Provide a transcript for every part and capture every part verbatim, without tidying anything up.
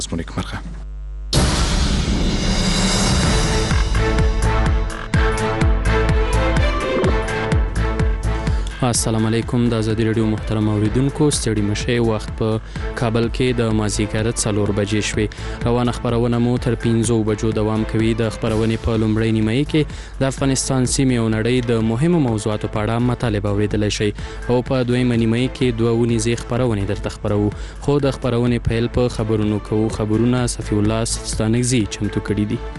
اسمونیک مرغه. السلام علیکم. د ازادي رادیو محترم اوریدونکو، ستړي مشه. وخت په کابل کې د مازیګر څلور بجې شوې. روانه خبرونه مو تر پنځو بجو دوام کوي. د خبرونې په لومړۍ نیمه کې د افغانستان سیمې او نړۍ د مهمو موضوعاتو په اړه مطالب اوریدلی شي او په دویمه نیمه کې دوه ونیزې خبرونه درته خبرو. خو د خبرونې پیل په خبرونو کوو. خبرونه صفی الله ستانکزي چمتو کړي دي.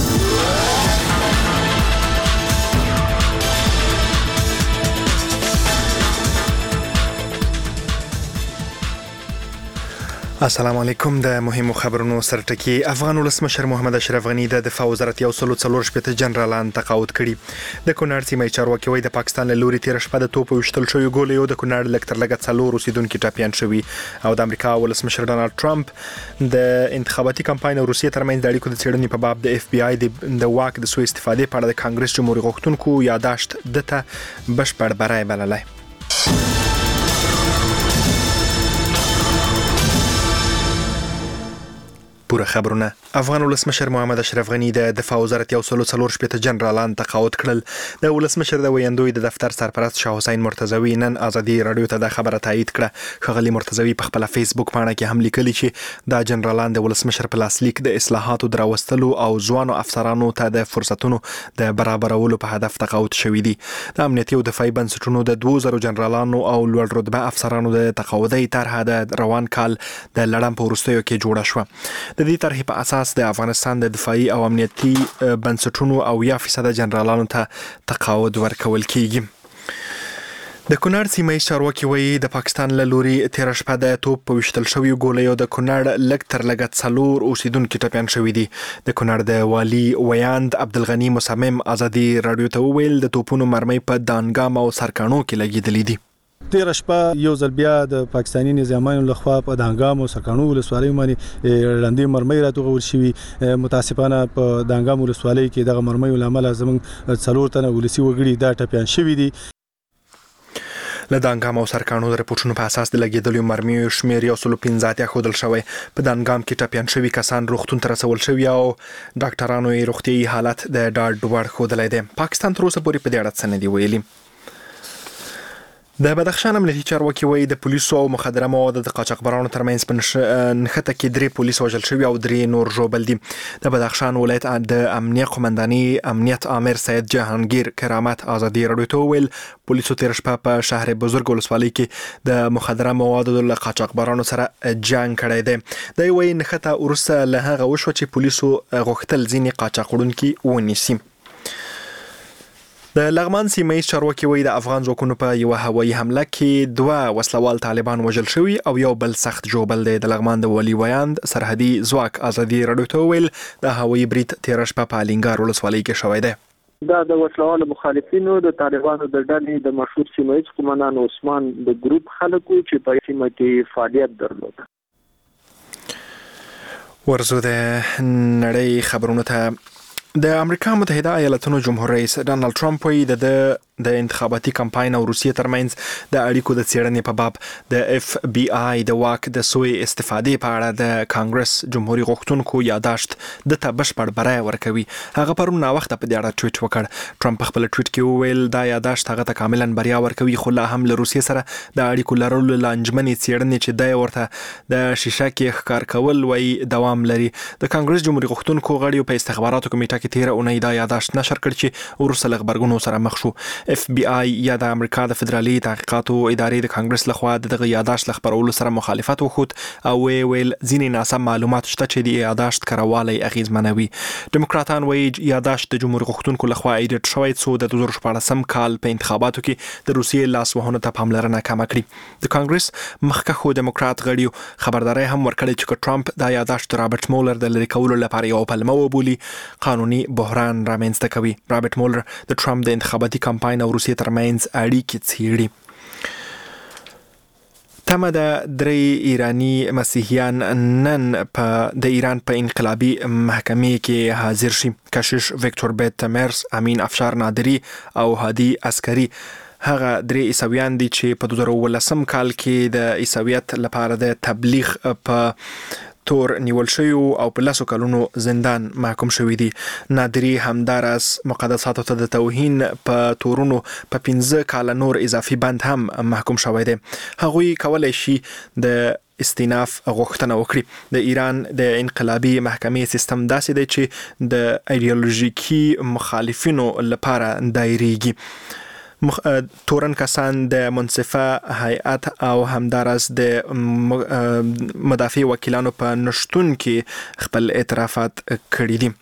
السلام علیکم. د مهمو خبرونو سرټکی. افغان ولسمشر محمد اشرف غنی د دفاع وزارت یو سلو څلور شپېته جنرالان تقاعد کړي. د کونړ سیمې چارواکي وایي د پاکستان له لوري تیر شپه د توپ وشتل شوی ګولې د کونړ لږ تر لږه څلور اوسیدونکو ټاپیان شوي او د امریکا ولسمشر ډانلډ ټرمپ د انتخاباتي کمپاین او روسیې ترمنځ د اړیکو د څېړنې په باب د اف بی آی د واک د سوء استفادې په اړه د کانګرس جمهوریت غوښتونکو یاداشت دته بشپړ برای بللی. پوره خبرونه. افغان ولسمشر محمد اشرف غنی د دفاع وزارت یو سلو څلور شپېته جنرالان تقاعد کړل. د ولسمشر د ویاندوی د دفتر سرپرست شاه حسین مرتضوی نن ازادي رادیو ته د خبره تایید کړه. ښاغلي مرتضوی په خپل فیسبوک باندې کې هم لیکلي چې دا جنرالان د ولسمشر په لاسلیک د اصلاحاتو دراوستلو او ځوانو افسرانو ته د فرصتونو د برابرولو په هدف تقاعد شوي دي. د امنیتي او دفاعي بنسټونو د دوه زره جنرالانو او لوړ رتبه افسرانو د تقاعدي طرحه د روان کال د لړم په وروستیو کې جوړه شوه. د دې طرحې په اساس د افغانستان د دفاعي او امنیتي بنسټونو او یا فیصد جنرالانو ته تقاعد ورکول کیږي. د کونړ سیمې چارواکي وایي د پاکستان له لوري تیر شپه د توپ په وشتل شوی ګولې د کونړ لږ تر لږه څلور اوسیدونکو ټاپیان شوي دي. د کونړ د والي ویاند عبدالغنی مصمم ازادي رادیو ته وویل د توپونو مرمۍ په دانګام او سرکانو کې لګېدلې دي. تیر شپه یو ځل بیا د پاکستاني نظامیانو لخوا په دانګام او سرکانو ولسوالۍ باندې لاندې مرمۍ راتوغول شوي. متاسفانه په دانګام ولسوالۍ کې دغه مرمۍ لامل زموږ څلور تنه ولسي وګړي دا ټاپیان شوي دي. له دانګام او سرکانو د رپورټونو په اساس د لګېدلو مرمیو شمېر یو سلو پنځه اتیا ښودل شوی. په دانګام کې ټاپیان شوي کسان روغتون ته رسول شوي او ډاکټرانو یې روغتیایي حالت د ډاډ وړ ښودلی دی. پاکستان تر اوسه پورې په دې اړه څه نه دي ویلي. د بدخشان امنیتي چارواکي وایي د پولیسو او مخدره موادو د قاچاقبرانو ترمنځ په نښته کې درې پولیس وژل شوي او درې نور ژوبل دي. د بدخشان ولایت د امنیه قومنداني امنیت آمر سید جهانگیر کرامت ازادي رادیو ته وویل پولیسو تیر شپه په شهر بزرګ ولسوالۍ کې د مخدره موادو د قاچاقبرانو سره جنگ کړی دی. دی وایي نښته وروسته له هغه وشوه چې پولیسو غوښتل ځینې قاچاق وړونکي ونیسي. د لغمان سیمې چارواکي وایي د افغان ځواکونو په یو هوایي حمله کې دوه وسلوال طالبان وژل شوي او یو بل سخت ژوبل دی. د لغمان د والي ویاند سرحدي ځواک ازادي رادیو ته وویل د هوایي برید تیر شپه په الینګار ولسوالۍ کې شوی دی. دا د وسلوالو مخالفینو د طالبانو د ډلې د مشهور سیمه ییز قومندان عثمان د ګروپ خلکو چې په سیمه کې فعالیت درلود. ورزو د نړۍ خبرونه ته. د امریکا متحده ایالاتونو جمهور رئیس ډانلډ ټرمپ وایي د د انتخاباتي کمپاین او روسیې ترمنځ د اړیکو د څېړنې په باب د اف بی آی د واک د سوء استفادې په اړه د کانګرس جمهوریت غوښتونکو یاداشت دته بشپړ برای ورکوي. هغه پرون ناوخته په دې اړه ټویټ وکړ. ټرمپ په خپل ټویټ کې وویل دا یاداشت هغه ته کاملا بریا ورکوي خو لا هم له روسیې سره د اړیکو لرلو لانجمنې څېړنې چې دی ورته د شیشه کې ښکار کول وایي دوام لري. د کانګرس جمهوریت غوښتونکو غړیو په استخباراتو کمیټه کې تیر اونۍ دا یاداشت نشر کړ چې وروسته له غبرګونو سره مخ شو. اف بی آی یا د امریکا د فدرالي تحقیقاتو ادارې د کانګرس لخوا دغه یاداشت خبرولو سره مخالفت وکړ او ویل ځینې ناسم معلومات شته چې د یاداشت کاروالی اغیزمنوي. دیموکراتان وایي یاداشت د جمهوریت غوښتونکو لخوا ایډیټ شوی څو د دوه زره شپاړسم کال په انتخاباتو کې د روسیې لاسوهنو ته پاملرنه کمه کړې. د کانګرس مخکښو دیموکرات غړیو خبرداري هم ورکړې چې ټرمپ دا یاداشت رابرټ مولر د لری کولو لپاره یو پلمه وبولي قانوني بحران رامنځته کوي. رابرټ مولر د ټرمپ د انتخاباتي کمپاین او روسیې ترمنځ اړیکې څېړي. تمه د درې ایرانی مسیحیان نن په د ایران په انقلابي محکمې کې حاضر شي. کشیش ویکتور بیت مرس، امین افشار نادری او هادي عسکري هغه درې عیسویان دي چې په دوه زره اوولسم کال کې د عیسویت لپاره د تبلیغ په تور نیول شوی او په لسو کلونو زندان محکوم شوی دي. نادری همدارس مقدساتو ته د توهین په تورونو په پنځه کاله نور اضافي بند هم محکوم شوی دی. هغوی کولای شي د استیناف غوښتنه وکړي. د ایران د انقلابي محکمې سیستم داسې دی چې د ایدئولوژیکي مخالفینو لپاره دایریږي. مخ... تورن کسان د منصفه هیئت او همدارس د مدافع وکیلانو په نشتون کې خپل اعترافات کړي دي.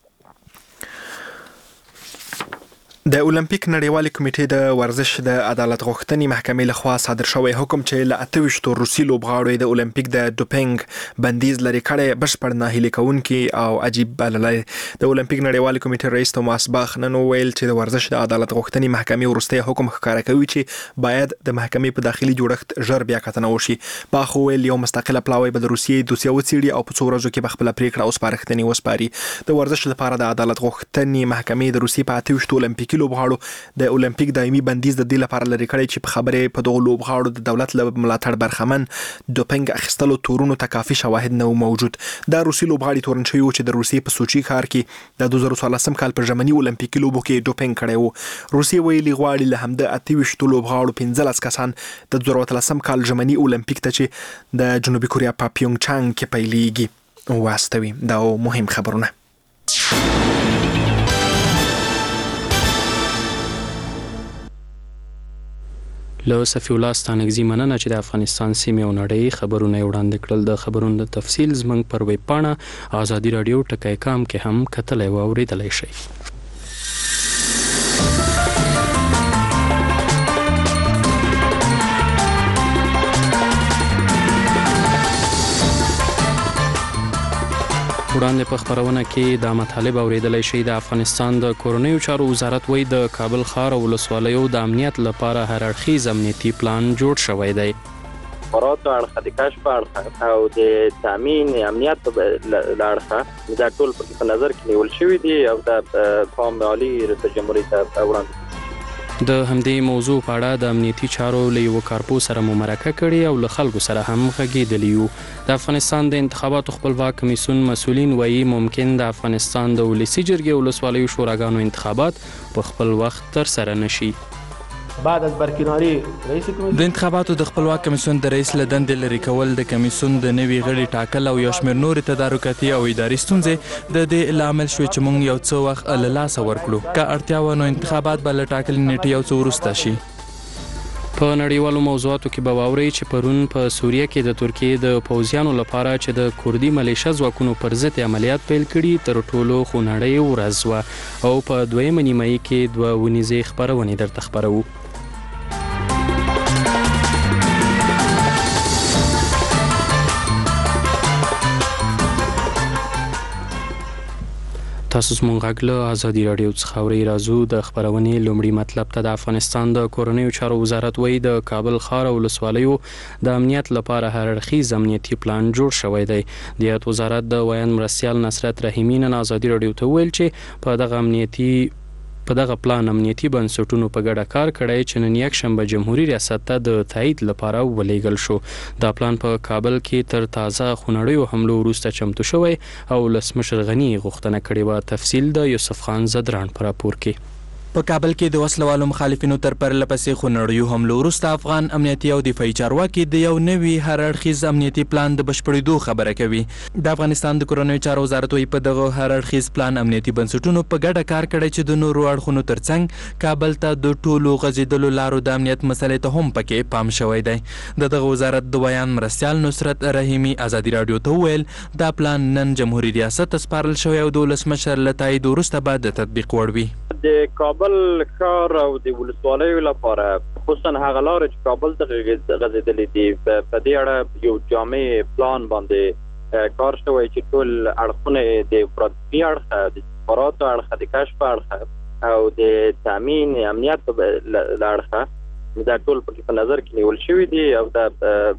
د اولمپیک نړیوالې کمیټې د ورزش د عدالت غوښتنې محکمې لخوا صادر شوی حکم چې له اته ویشتو روسي لوبغاړو د اولمپیک د ډوپینګ بندیز لري کړی بشپړ ناهیلي کوونکی او عجیب بللی. د اولمپیک نړیوالې کمیټې رئیس توماس باخ نن وویل چې د ورزش د عدالت غوښتنې محکمې وروستی حکم ښکاره کوي چې باید د محکمې په داخلي جوړښت ژر بیا کتنه وشي. باخ وویل یو مستقله پلاوی به د روسیې دوسیه وڅېړي او په څو ورځو کې به خپله پریکړه او سپارښتنې وسپاري. د ورزش لپاره د عدالت غوښتنې محکمې د روسیې په اته ویشتو اولمپیکي لوبغاړو د اولمپیک دایمي بندیز د دې لپاره لري کړی چې په خبرې په دغو لوبغاړو د دولت له ملاتړ برخمن ډوپینګ اخیستلو تورونو ته کافي شواهد نه موجود. دا روسي لوبغاړي تورن شوي چې د روسیې په سوچي ښار کې د دوه زره څوارلسم کال په ژمني اولمپیکي لوبو کې ډوپینګ کړی و. روسیې ویلي غواړي له همده اته ویشتو لوبغاړو پنځلس کسان د دوه زره اتلسم کال ژمني اولمپیک ته چې د جنوبي کوریا په پیونګ چانګ کې پیلیږي واستوي. دا مهم خبرونه. له صفی الله ستانکزي مننه چې د افغانستان سیمې او نړۍ خبرونه وړاندې کړل. د خبرونو د تفصیل زموږ پر ویب پاڼه آزادي رادیو ټکی کام کې هم کتلی او اورېدلی شئ. وړاندې په خبرونه کې دا مطالب اورېدلی شئ. د افغانستان د کورنیو چارو وزارت وایي د کابل ښار او ولسوالیو د امنیت لپاره هر اړخیز امنیتي پلان جوړ شوی دی. مخابراتو اړخه د کشف اړخه او د تامین امنیت له اړخه دا ټول په نظر کې نیول شوي دي او د پام عالی رئیس جمهور ته وړاندې د همدې موضوع په اړه د امنیتي چارو له یو کارپو سره مو مرکه کړې او له خلکو سره هم غږېدلي یو. د افغانستان د انتخاباتو خپلواک کمیسیون مسؤلین وایي ممکن د افغانستان د ولسي جرګې او ولسوالیو شوراګانو انتخابات په خپل وخت ترسره نشي. بعد از برکناری رئیس کمیسیون د انتخاباتو د خپلواک کمیسیون د رئیس له دندې لرې کول د کمیسیون د نوي غړي ټاکل او یو شمېر نورې تدارکاتي او اداري ستونزې د دې لامل شوې چې موږ یو څه وخت له لاسه ورکړو. که اړتیا وه نو انتخابات به له ټاکلې نیټې یو څه وروسته شي. په نړیوالو موضوعاتو کې به واورئ چې پرون په سوریه کې د ترکیې د پوځیانو لپاره چې د کوردي ملیشه ځواکونو پر ضد عملیات پیل کړي تر ټولو خونړۍ ورځ وه او په دویمه نیمایي کې دوه ونیزې خپرونې درته خپروو. تاسو زموږ غږ له ازادي راډیو څخه اورئ. راځو د خپرونې لومړي مطلب ته. د افغانستان د کورنیو چارو وزارت وایي د کابل ښار او ولسوالیو د امنیت لپاره هر اړخیز امنیتي پلان جوړ شوی دی. د هیات وزارت د ویان مرستیال نصرت رحیمي نن ازادي راډیو ته وویل چې په دغه امنیتي په دغه پلان امنیتي بنسټونو په ګډه کار کړی چې نن یکشنبه جمهوریت ریاست ته د تایید لپاره ولېږل شو. دا پلان په کابل کې تر تازه خونړیو حملو وروسته چمتو شوی او ولسمشر غني غوښتنه کړې وه. تفصیل د یوسف خان زدران په راپور کې. په کابل کې د وسلوالو مخالفینو تر پرله پسې خونړیو حملو وروسته افغان امنیتي او دفاعي چارواکي د یو نوي هر اړخیز امنیتي پلان د بشپړېدو خبره کوي. د افغانستان د کورنیو چارو وزارت وایي په دغه هر اړخیز پلان امنیتي بنسټونو په ګډه کار کړی چې د نورو اړخونو ترڅنګ کابل ته د ټولو غځېدلو لارو د امنیت مسلې ته هم پکې پام شوی دی. د دغه وزارت د ویان مرستیال نصرت رحیمي ازادي راډیو ته وویل دا پلان نن جمهوریت ریاست ته سپارل شوی او د ولسمشر له تایید وروسته به د تطبیق وړ وي. د کابل ښار او د ولسوالیو لپاره خصوصا هغه لارې چې کابل ته غځېدلې دي په دې اړه یو جامع پلان باندې کار شوی چې ټول اړخونه د افراطي اړخه د مخابراتو اړخه د کشف اړخه او د تامین امنیت له اړخه دا ټول په نظر کې نیول شوي دي او دا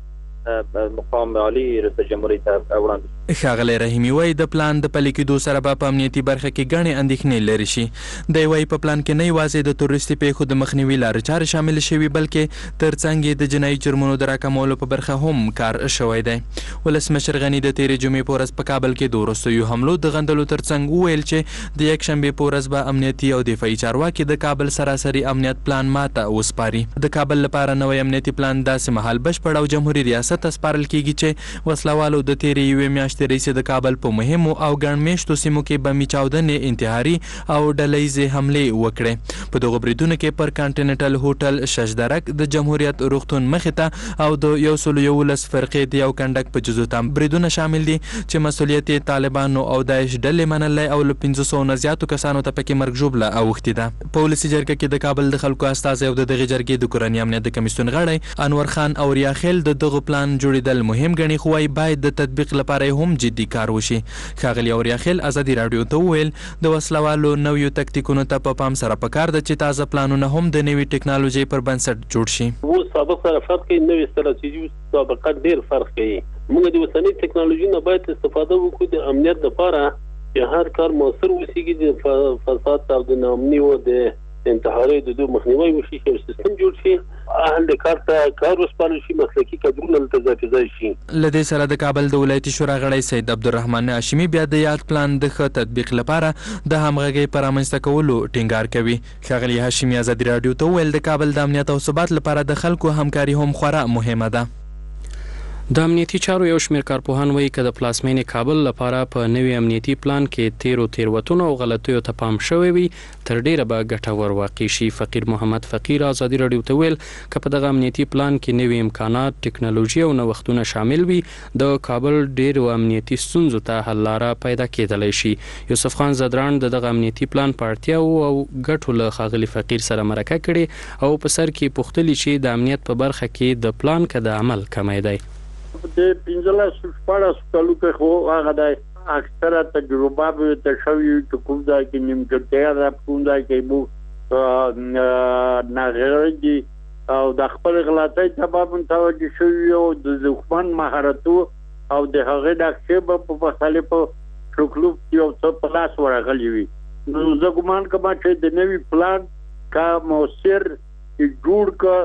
مقام عالی ریاست جمهوریت ته وړاندې. ښاغلی رحیمي وایي د پلان د پلي کېدو سره به په امنیتي برخه کې ګڼې اندېښنې لرې شي. دی وایي په پلان کې نه یوازې د تروریستي پیښو د مخنیوي لارې چارې شامل شوي بلکې ترڅنګ یې د جنایي جرمونو د راکمولو په برخه هم کار شوی دی. ولسمشر غني د تېرې جمعې په ورځ په کابل کې د وروستیو حملو د غندلو ترڅنګ وویل چې د یکشنبې په ورځ به امنیتي او دفاعي چارواکي د کابل سراسري امنیت پلان ماته وسپاري. د کابل لپاره نوی امنیتي پلان داسې مهال بشپړ او جمهوري ریاست ته سپارل کېږي چې وسلوالو د تېرې یوې میاشتې راهیسې د کابل په مهمو او ګڼ میشتو سیمو کې بمي چاودنې، انتحاري او ډلهییزې حملې وکړې. په دغو بریدونو کې پر کانټیننټل هوټل ششدرک، د جمهوریت روغتون مخې ته او د یو سل یولس فرقې د یو کنډک په جزو ته بریدونه شامل دي چې مسؤلیت یې طالبانو او داعش ډلې منلی او له پنځه سوو نه زیاتو کسانو ته پکې مرګ ژوبله اوښتې ده. په ولسي جرګه کې د کابل د خلکو استازی او د دغې جرګې د کورني امنیت د کمیسیون غړی انور خان او ریاخیل د دغه پلان جوړېدل مهم ګڼي، خو وايي باید د تطبیق لپاره هم جدي کار وشي. ښاغلي اوریاخیل ازادي راډیو ته وویل د وسلوالو نویو تکتیکونو ته په پام سره پکار ده چې تازه پلانونه هم د نوي ټکنالوژي پر بنسټ جوړ شي. اوس سابق سره فرق کوي، نوې ستراتیژي سابقه ډېر فرق کوي. موږ د اوسنۍ ټکنالوژي نه باید استفاده وکړو د امنیت لپاره چې هر کار موثر وسیږي، د فساد او د ناامنۍ او د انتحاري د دوه مخنیوي وشي، چې سیستم جوړ شي، اهل کار ته کار وسپارل شي، مسلکي کادرونه ته ځای شي. له دې سره د کابل د ولایتي شورا غړی سید عبدالرحمن هاشمي بیا د یاد پلان د ښه تطبیق لپاره د همغږۍ په رامنځته کولو ټینګار کوي. ښاغلي هاشمي ازادي راډیو ته وویل د کابل د امنیت او ثبات لپاره د خلکو همکاري هم خورا مهمه ده. د امنیتي چارو یو شمېر کارپوهان وایي که د پلازمینې کابل لپاره په نوي امنیتي پلان کې تیرو تیروتنو او غلطیو ته پام شوی وي تر ډیره به ګټور واقع شي. فقیر محمد فقیر ازادي راډیو ته ویل که په دغه امنیتي پلان کې نوي امکانات، ټکنالوژي او نوښتونه شامل وي د کابل ډیرو امنیتي ستونزو ته حل لاره پیدا کېدلی شي. یوسف خان زدران د دغه امنیتي پلان په اړتیاو او ګټو له ښاغلي فقیر سره مرکه کړې او په سر کې پوښتلي چې د امنیت په برخه کې د پلان که د عمل کمی دی. د پنځلس شپاړس کالو کې خو هغه د اکثره تجربه به ته شوي چې کوم ځای کې نیمګړتیا ده، کوم ځای کې مو ناغېړي او د خپل غلطۍ سبب متوجه شوي او د دښمن مهارتو او د هغې نقشې به په مختلفو شکلو کې یو څه په لاس ورغلي وي. نو زه ګمان کوم چې د نوي پلان کا مؤثر جوړ که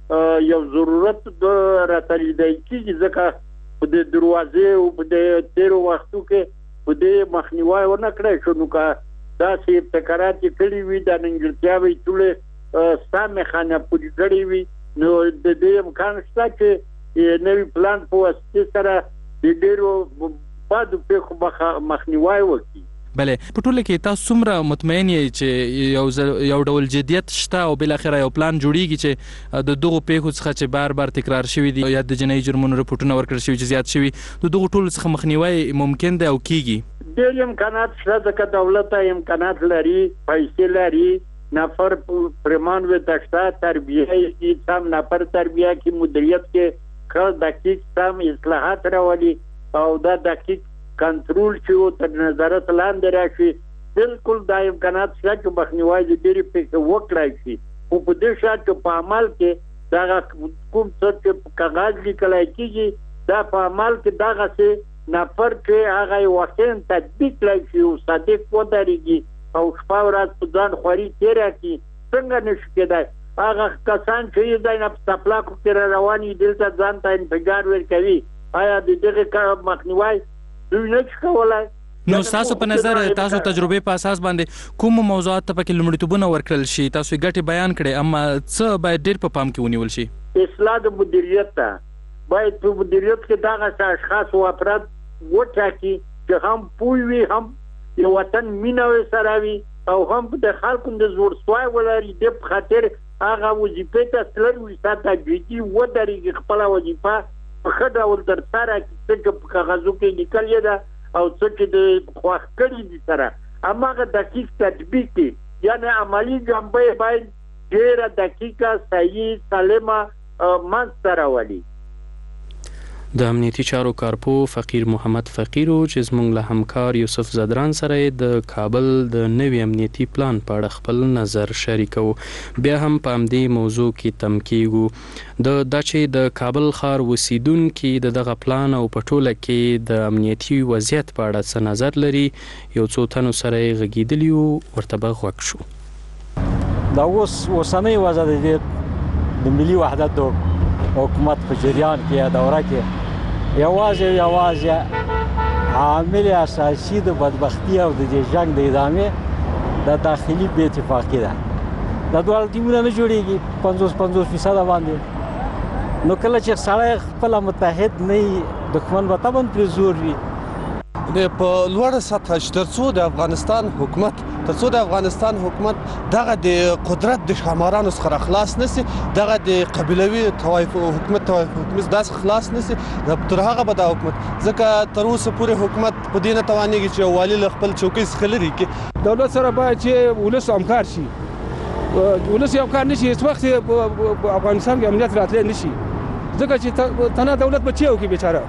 یو ضرورت د راتلیدای کېږي، ځکه په د دروازې او په د تیرو وختو کې په د مخنیوی ونه کړی شو. نو که داسې ابتکارات یې کړي وي، دا نیمګړتیاوې ټولې سمې خانه پورې کړې وي، نو د دې امکان شته چې نوي پلان په واسطې سره د ډېرو بدو پیښو مخنیوی وکړي. بله په ټوله کې تاسو څومره مطمئن یې چې یو یو ډول جدیت شته او بالاخره یو پلان جوړیږي چې د دغو پیښو څخه چې بار بار تکرار شوي دي یا د جنایي جرمونو رپورټونه ورکړل شوي چې زیات شوي د دغو ټولو څخه مخنیوی ممکن دی او کیږي؟ ډېر امکانات شته، ځکه دولت امکانات لري، پیسې لري، نفر پرمان وته شته، تربیه یې سم نفر تربیه کې مدیریت کې ښه دقیق سم اصلاحات راولي او دا دقیق کنټرول چې او تر نظارت لاندې راشي. بالکل دا امکانات شته چې مخنیوی د ډېرې پیښې وکړای شي، خو په دې شرط چې په عمل کې دغه کوم څه چې په کاغذ لیکلی کېږي دا په عمل کې دغسې نفر چې هغه یې واقعا تطبیق کړی شي او صادق ودرېږي او شپه ورځ په ځان خواري تېره کړي، څنګه نشي کېدای؟ هغه کسان چې یو ځای نه په څپلاکو کې را روان وي دلته ځان ته انفجار ورکوي، آیا د دغې کار مخنیوی دوی نه شي کولی؟ نو ستاسو په نظر تاسو تجربې په اساس باندې کوم موضوعات ته پکې لومړیتوبونه ورکړل شي؟ تاسو ګټې بیان کړې، اما څه باید ډېر په پام کې ونیول شي؟ اصلاح د مدیریت ته باید په مدیریت کې دغه اشخاص او افراد وټاکي چې هم پوه وي، هم د وطن مینه ورسره وي او هم د خلکو د زړسوای ولري، د په خاطر هغه وظیفې ته تلل وي ساته جدي ودرېږي، خپله وظیفه په ښه ډول ترسره کړي، څه چې په کاغذو کې لیکلې ده او څه چې د خوښ کړي دي سره هماغه دقیق تطبیق کړي، یعنې عملي جنبه یې باید ډېره دقیقه، صحیح، سالمه منځته راولي. د امنیتي چارو کارپو فقیر محمد فقیرو چې زموږ له همکار یوسف زدران سره د کابل د نوي امنیتي پلان په اړه خپل نظر شریکو. بیا هم په همدې موضوع کې تم کیږو د دا چې د کابل ښار اوسیدونکي د دغه پلان او په ټوله کې د امنیتي وضعیت په اړه څه نظر لري. یو څو تنو سره یې غږېدلي وو، ورته به غوږ شو. دا اوس اوسنۍ وضع د ملي وحدت د حکومت په جریان کې دوره کې یوازې یوازې عامل اساسي د بدبختی او د جنگ د ادامې د داخلي بې اتفاقي ده. د دوه ټیمونه نه جوړیږي پنځوس پنځوس فیصد باندې، نو کله چې سړی خپل متحد نه وي دښمن به طبعا پرې زور وي. په لوړه سطح ترڅو د افغانستان حکومت ترڅو د افغانستان حکومت دغه د قدرت د ښامارانو څخه خلاص نشي، دغه د قبیلوي طوایف حکومت طوایف حکومت داسې خلاص نشي، تر هغه به د حکومت ځکه تر اوسه پورې حکومت په دې نه توانېږي چې والي له خپل چوکۍ څخه لرې کړي. دولت سره باید چې ولس همکار شي، ولس همکار نشي هیڅ وخت په افغانستان کې امنیت راتلی نشي، ځکه چې تنها دولت بچي او کې بیچاره.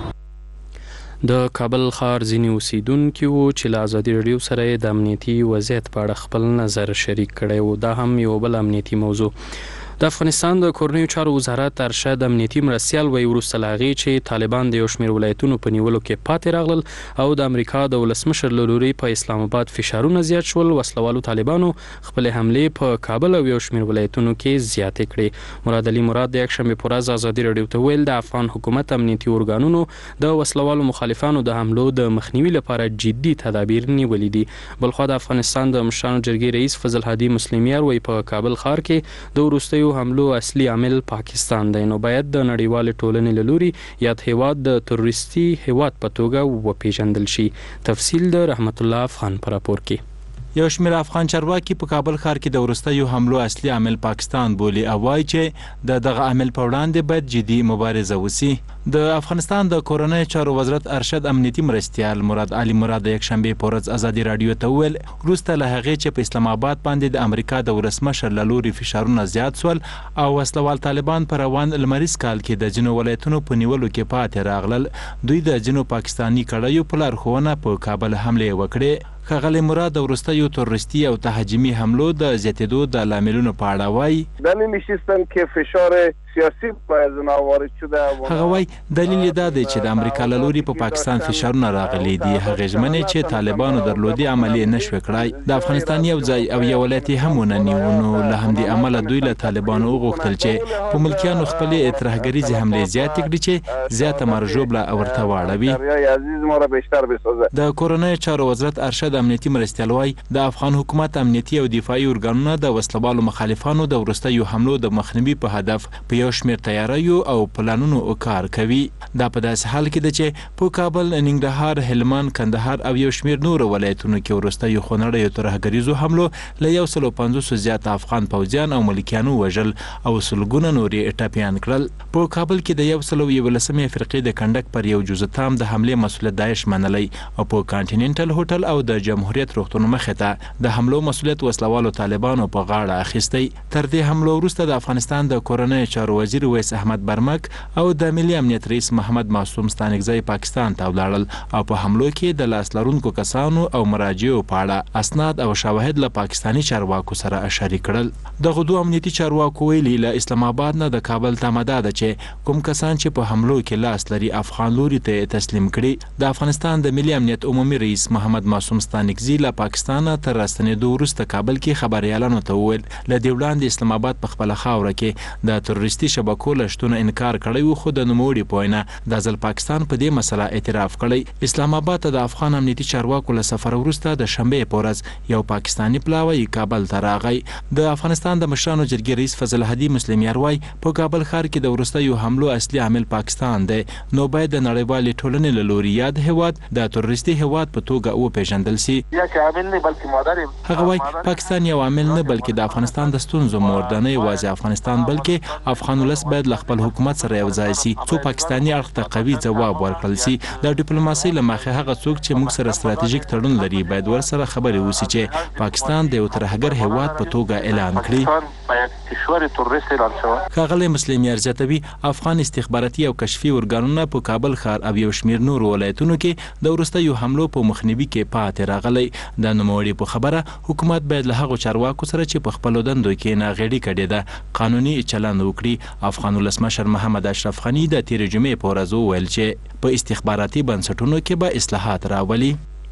د کابل ښار ځینې اوسیدونکي وو چې له ازادي راډیو سره د امنیتي وضعیت په اړه خپل نظر شریک کړی وو. دا هم یو بل امنیتي موضوع. د افغانستان د کورنیو چارو وزارت ارشد امنیتي مرستیال وایي وروسته له هغې چې طالبان د یو شمېر ولایتونو په نیولو کې پاتې راغلل او د امریکا د ولسمشر له لوري په اسلام آباد فشارونه زیات شول، وسلوالو طالبانو خپلې حملې په کابل او یو شمېر ولایتونو کې زیاتې کړې. مراد علي مراد د یکشنبې په ورځ ازادي راډیو ته ویل د افغان حکومت امنیتي ارګانونو د وسلوالو مخالفانو د حملو د مخنیوي لپاره جدي تدابیر نیولي دي. بلخوا د افغانستان د مشرانو جرګې رئیس فضل هادي مسلمیار وایي په کابل ښار کې د وروستیو حملو اصلي عامل پاکستان دی، نو باید د نړیوالې ټولنې له لوري یاد هیواد د تروریستي هیواد په توګه وپیژندل شي. تفصیل د رحمت الله افغان په راپور کې. یو شمېر افغان چارواکي په کابل ښار کې د وروستیو حملو اصلي عامل پاکستان بولي او وایي چې د دغه عامل په وړاندې باید جدي مبارزه وسي. د افغانستان د کورنیو چارو وزارت ارشد امنیتي مرستیال مراد علي مراد د یکشنبې په ورځ ازادي راډیو ته وویل وروسته له هغې چې په اسلام آباد باندې د امریکا د ولسمشر له لوري فشارونه زیات سول او وسلوال طالبان په روان لمریز کال کې د ځینو ولایتونو په نیولو کې پاتې راغلل، دوی د ځینو پاکستاني کړیو په لارښوونه په کابل حملې وکړې. ښاغلی مراد د وروستیو تروریستي او تهاجمي حملو د زیاتېدو د لاملونو په اړه وایي در نمی‌نشستم که فشار سیاسی باید وارد شده. هغه وایي دلیل یې دا دی چې د امریکا له لوري په پاکستان فشارونه راغلي دي، هغې ژمنې چې طالبانو درلودي عملي نه شوې کړای. د افغانستان یو ځای او یو ولایت یې هم ونه نیو، نو له همدې امله دوی له طالبانو وغوښتل چې په ملکیانو خپلې ترهګریزې حملې زیاتې کړي چې زیاته مارژوبله ورته واړوي. د کورنیو چارو وزارت ارشد امنیتي مرستیال وایي د افغان حکومت امنیتي او دفاعي ارګانونه د وسلوالو مخالفانو د وروستیو حملو د مخنیوي په هدف په یو شمېر تیاریو او پلانونو کار کوي. دا په داسې حال کې ده چې په کابل، ننګرهار، هلمند، کندهار او یو شمېر نورو ولایتونو کې وروستیو خونړیو ترهګریزو حملو له یو سلو پنځوسو زیات افغان پوځیان او ملکیانو وژل او سلګونه نورې ټپیان کړل. په کابل کې د یو سلو یولسمې فرقې د کنډک پر یو جزء تام د حملې مسؤلیت داعش منلی او په کانټیننټل هوټل او د جمهوریت روغتون مخې ته د حملو مسؤلیت وسلوالو طالبانو په غاړه اخیستی. تر دې حملو وروسته د افغانستان د کورنیو چارو وزیر ویس احمد برمک او د ملي امنیت رئیس محمد معصوم ستانکزی پاکستان ته ولاړل او په حملو کې د لاس لرونکو کسانو او مراجعو په اړه اسناد او شواهد له پاکستاني چارواکو سره شریک کړل. دغه دوه امنیتي چارواکو ویلي له اسلام آباد نه د کابل ته مده ده چې کوم کسان چې په حملو کې لاس لري افغان لوري ته تسلیم کړي. د افغانستان د ملي امنیت عمومي رئیس محمد معصوم ستانکزی له پاکستان تر راستنېدو وروسته کابل کې خبريالانو ته وویل له دې وړاندې اسلام آباد په خپله خاوره کې د تروریستي شبکو له شتونه انکار کړی و، خو د نوموړي په وینا دا ځل پاکستان په دې مسله اعتراف کړی. اسلام آباد ته د افغان امنیتي چارواکو له سفر وروسته د شنبې په ورځ یو پاکستاني پلاوی کابل ته راغی. د افغانستان د مشرانو جرګې رئیس فضل هادي مسلمیار وایي په کابل ښار کې د وروستیو حملو اصلي عامل پاکستان دی، نو باید د نړیوالې ټولنې له لوري یاد هیواد د تروریستي هیواد په توګه وپیژندل شي. هغه وایي پاکستان یو عامل نه بلکې د افغانستان د ستونزو مور ده، نه یوازې افغانستان بلکې افغان افغان ولس باید له خپل حکومت سره یو ځای شي څو پاکستاني اړخ ته قوي ځواب ورکړل شي. د ډیپلوماسۍ له مخې هغه څوک چې موږ سره ستراتیژیک تړون لري باید ورسره خبرې وشي چې پاکستان د یو ترهګر هیواد په توګه اعلان کړي. ښاغلی مسلم یارزیاتوي افغان استخباراتي او کشفي ارګانونه په کابل ښار او یو شمېر نورو ولایتونو کې د وروستیو حملو په مخنیوي کې پاتې راغلی. د نوموړي په خبره حکومت باید له هغو چارواکو سره چې په خپلو دندو کې ناغېړي کړې ده قانوني چلند وکړي. افغان ولسمشر محمد اشرف غني د تېرې جمعې په ورځ وویل چې په استخباراتي بنسټونو کې به اصلاحات راولي.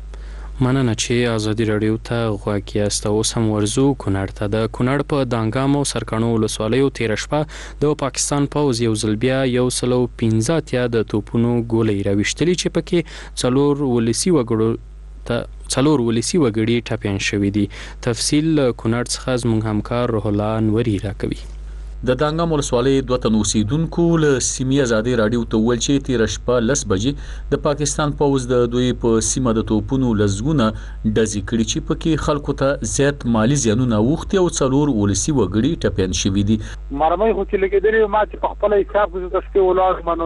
مننه چې ازادي راډیو ته غوږ یاست. اوس هم ورځو کونړ ته. د کونړ په دانګام او سرکاڼو ولسوالیو تېره شپه د پاکستان پوځ یو ځل بیا یو سل او پنځه اتیا د توپونو ګولۍ راویشتلې چې پکې څلور ولسي وګړو ته څلور ولسي وګړي ټپیان شوي دي. تفصیل کونړ څخه زموږ همکار روح الله انوري راکوي. د دانګام ولسوالۍ دوه تن اوسیدونکو له سیمې ازادي راډیو ته وویل چې تېره شپه لس بجې د پاکستان پوځ د دوی په سیمه د توپونو لسګونه ډزې کړي چې پکې خلکو ته زیات مالي زیانونه اوښتي او څلور ولسي وګړي ټپیان شوي دي. مرمۍ خو چې لګېدلې ما چې په خپله حساب د شپې ولاړ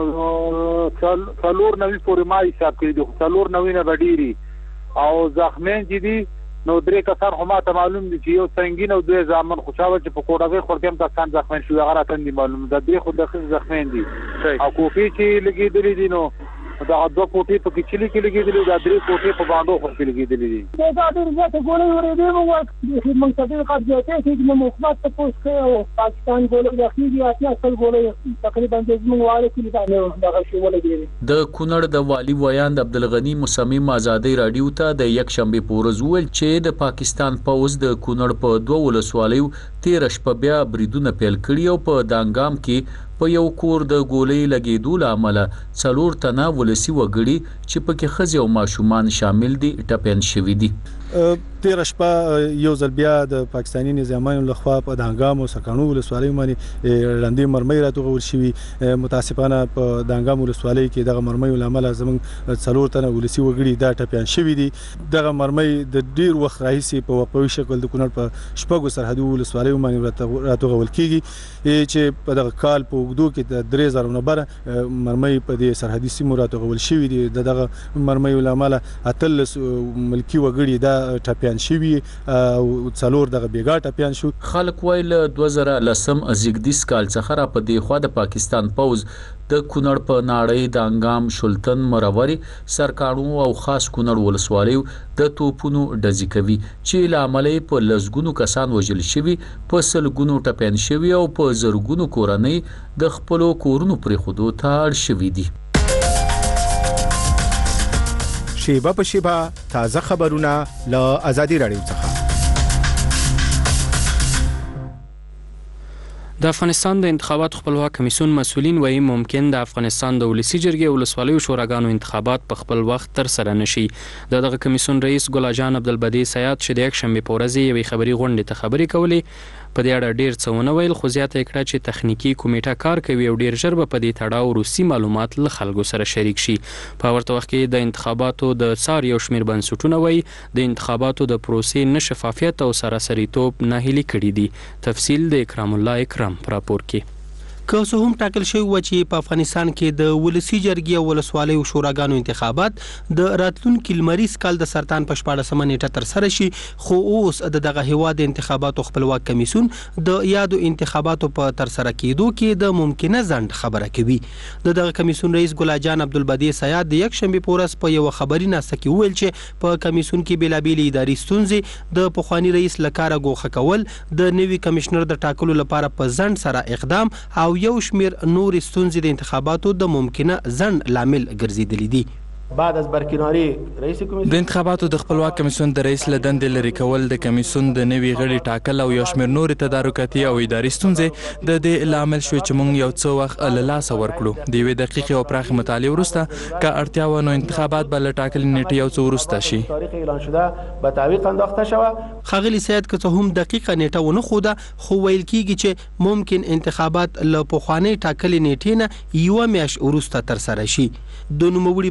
منو څلور نوي پورې ما حساب کړي دي. څلور نوي نه به ډېري او زخمیان چې دي نو درې کسان خو ما ته معلوم دي چې یو سنګین او دوی زامن خو چا چې په کوډاوي خورتیم کسان زخمیان شوي هغه راته دي معلوم ده. درې خو د زخمیان دي او کوفي چې لګېدلې دي نو دا دوه کوټې په کې چلی کې لګېدلې دا درې کوټې په باندې خو کې لګېدلې دي. دا ډېر زیاته ګولۍ ورېدې مو وایي موږ ته ډېر قد زیاتې چې موږ مخبت ته پوس کړی او پاکستان ګولۍ اخیري اتیا سل ګولۍ تقریبا د زموږ والي کې دا دغه شی ولګېدې. د کونړ د والي ویاند عبدالغني مصمم ازادي راډیو ته د یک شنبې په ورځ وویل چې د پاکستان پوځ د کونړ په دوه ولسوالیو تېره شپه بیا بریدونه پیل کړي او په دانګام کې په یو کور د ګولۍ لګېدو له امله څلور تنه ولسي وګړي چې پکې ښځې او ماشومان شامل دي ټپیان شوي دي. تېره شپه یو ځل بیا د پاکستاني نظامیانو لخوا په دانګام او سرکاڼو ولسوالیو باندې ړندې مرمۍ راټوکول شوي. متاسفانه په دانګام ولسوالۍ کې دغه مرمیو له امله زموږ څلور تنه ولسي وګړي دا ټپیان شوي دي. دغه مرمۍ د ډېر وخت راهیسې په وقفوي شکل د کونړ په شپږو سرحدي ولسوالیو باندې راټوکول کېږي چې په دغه کال په اوږدو کې د درې زره نه بره مرمۍ په دې سرحدي سیمو راټوکول شوي دي. د دغه مرمیو له امله اتلس ملکي وګړي دا ټپیان شوي او څلور دغه بیګا ټپیان شو. خلک وایي له دوه زره لسم زیږدیز کال څخه را په دې خوا د پاکستان پوځ د کونړ په ناړۍ دانګام شلتن مروري سرکاڼو او خاص کونړ ولسوالیو د توپونو ډزې کوي چې له امله یې په لسګونو کسان وژل شوي په سلګونو ټپیان شوي او په زرګونو کورنۍ د خپلو کورونو پرېښودو ته اړ شوي دي. شیبه په شیبه تازه خبرونه له ازادي راډیو څخه. د افغانستان د انتخاباتو خپلواک کمیسیون مسؤلین وایي ممکن د افغانستان د ولسي جرګې او ولسوالیو شوراګانو انتخابات په خپل وخت تر سره نشي. د دغه کمیسیون رئیس ګلاجان عبدالبدی سیاد چې د یک شنبې په ورځ یوې خبري غونډې ته خبرې کولې په دې اړه ډېر څه ونه ویل خو زیاته یې کړه چې تخنیکي کمیټه کار کوي او ډېر ژر به په دې تړاو روسي معلومات له خلکو سره شریک شي. په ورته وخت کې د انتخاباتو د څار یو شمېر بنسټونه وایي د انتخاباتو د پروسې نه شفافیت او سراسریتوب ناهیلي کړي دي. تفصیل د اکرام الله اکرام په راپور کې. که څه هم ټاکل شوی و چې په افغانستان کې د ولسي جرګې او ولسوالیو شوراګانو انتخابات د راتلونکي لمریز کال د سرطان په شپاړسمه نیټه ترسره شي خو اوس د دغه هیواد انتخاباتو خپلواک کمیسیون د یادو انتخاباتو په ترسره کېدو کې د ممکنه ځنډ خبره کوي. د دغه کمیسیون رئیس ګلاجان عبدالبدی سیاد د یک شنبې په ورځ په یوه خبري ناسته کې وویل چې په کمیسیون کې بېلابېلې اداري ستونزې د پخواني رئیس له کاره ګوښه کول د نوي کمشنر د ټاکلو لپاره په ځنډ سره اقدام او یو شمیر نورې ستونزې د انتخاباتو د ممکنه ځنډ لامل ګرځېدلې دي. بعد از برکناری رئیس کمیسیون د انتخاباتو د خپلواک کمیسیون د رئیس له دندې لرې کول د کمیسیون د نوي غړي ټاکل او یو شمېر نورې تدارکاتي او اداري ستونزې د دې لامل شوې چې موږ یو څه وخت له لاسه ورکړو. د یوې دقیقې او پراخې مطالعې وروسته که اړتیا وه نو انتخابات به له ټاکلې نیټې یو څه وروسته شي. تاریخ اعلان شده به تعویق انداخته شوه. ښاغلي سید که څه هم دقیقه نیټه ونه ښوده خو ویل کېږي چې ممکن انتخابات له پخوانۍ ټاکلې نیټې نه یوه میاشت وروسته ترسره شي. د نوموړي په خبره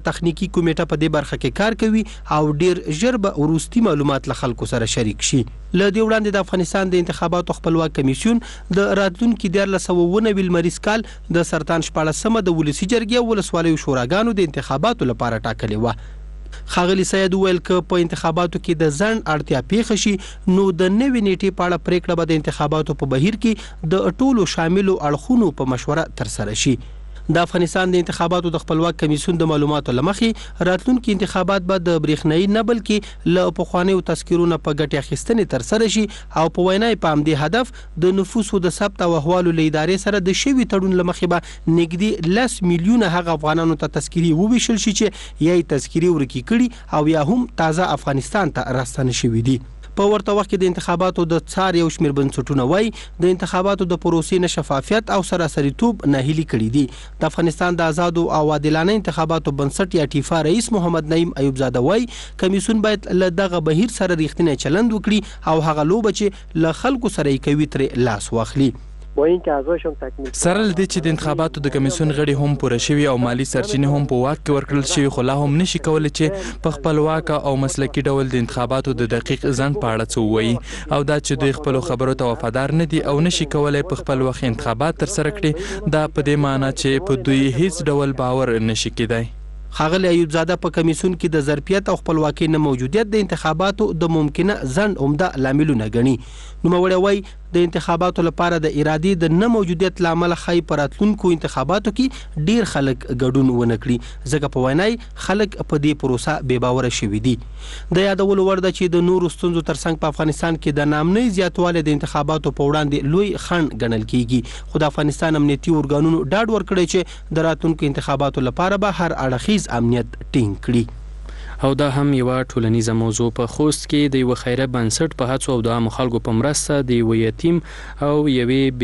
تخنیکی کمیټه په دې برخه کې کار کوي او ډیر ژر به وروستي معلومات له خلکو سره شریک شي. له دې وړاندې د افغانستان د انتخاباتو خپلواک کمیسیون د راتلونکي دیارلس سوه اووه نوي لمریز کال د سرطان شپاړسمه د ولسي جرګې او ولسوالیو شوراګانو د انتخاباتو لپاره ټاکلې وه. ښاغلي سید وویل که په انتخاباتو کې د ځنډ اړتیا پیښه شي نو د نوې نیټې په اړه پریکړه به د انتخاباتو په بهیر کې د ټولو شاملو اړخونو په مشوره ترسره شي. د افغانستان د انتخاباتو د خپلواک کمیسیون د معلوماتو لمخې راتلونکي انتخابات به د برېښنایي نه بلکې له پخوانیو تذکیرونو په ګټې اخیستنې ترسره شي او په وینا یې په همدې هدف د نفوسو د ثبت او احوالو له ادارې سره د شوي تړون له مخې به نږدې لس میلیونه هغه افغانانو ته تذکیرې وویشل شي چې یا یې تذکیرې ورکې کړي او یا هم تازه افغانستان ته راستانه شوي دي. په ورته وخت کې د انتخاباتو د څار یو شمېر بنسټونه وایي د انتخاباتو د پروسې نه شفافیت او سراسریتوب ناهیلي کړي دي. د افغانستان د آزادو او عادلانه انتخاباتو بنسټ یا ټیفا رئیس محمد نعیم ایوب زاده وایي کمیسیون باید له دغه بهیر سره ریښتینی چلند وکړي او هغه لوبه چې له خلکو سره یې کوي ترې لاس واخلي. با اینکه اعضایشان تکمیل سره له دې چې د انتخاباتو د کمیسیون غړي هم پوره شوي او مالی سرچینې هم په واک کې ورکړل شوي خو لا هم نشي کولی چې په خپلواک او مسلکي ډول د انتخاباتو د دقیق ځنډ په اړه څه ووایي او دا چې دوی خپلو خبرو ته وفادار نه دي او نشي کولی په خپل وخت انتخابات ترسره کړي دا په دې معنی چې په دوی هیڅ ډول باور نشي کېدای. ښاغلی ایوب زاده په کمیسیون کې د ظرفیت او خپلواکۍ نه موجودیت د انتخاباتو د ممکنه ځنډ عمده لاملونه ګڼي. نوموړی وایي د انتخاباتو لپاره د ارادې د نه موجودیت له امله ښایي په راتلونکو انتخاباتو کې ډیر خلک ګډون ونه کړي ځکه په وینا یې خلک په دې پروسه بې باوره شوي دي. د یادولو وړ ده چې د نورو ستونزو ترڅنګ په افغانستان کې د نامنۍ زیاتوالی د انتخاباتو په وړاندې لوی خنډ ګڼل کیږي خو د افغانستان امنیتي ارګانونو ډاډ ورکړی چې د راتلونکو انتخاباتو لپاره به هر اړخیز امنیت ټینګ کړي. او دا هم یوه ټولنیزه موضوع په خوست کې د یوه خیره بنسټ په هڅو او د عامو خلکو په مرسته د یوه یتیم او یوې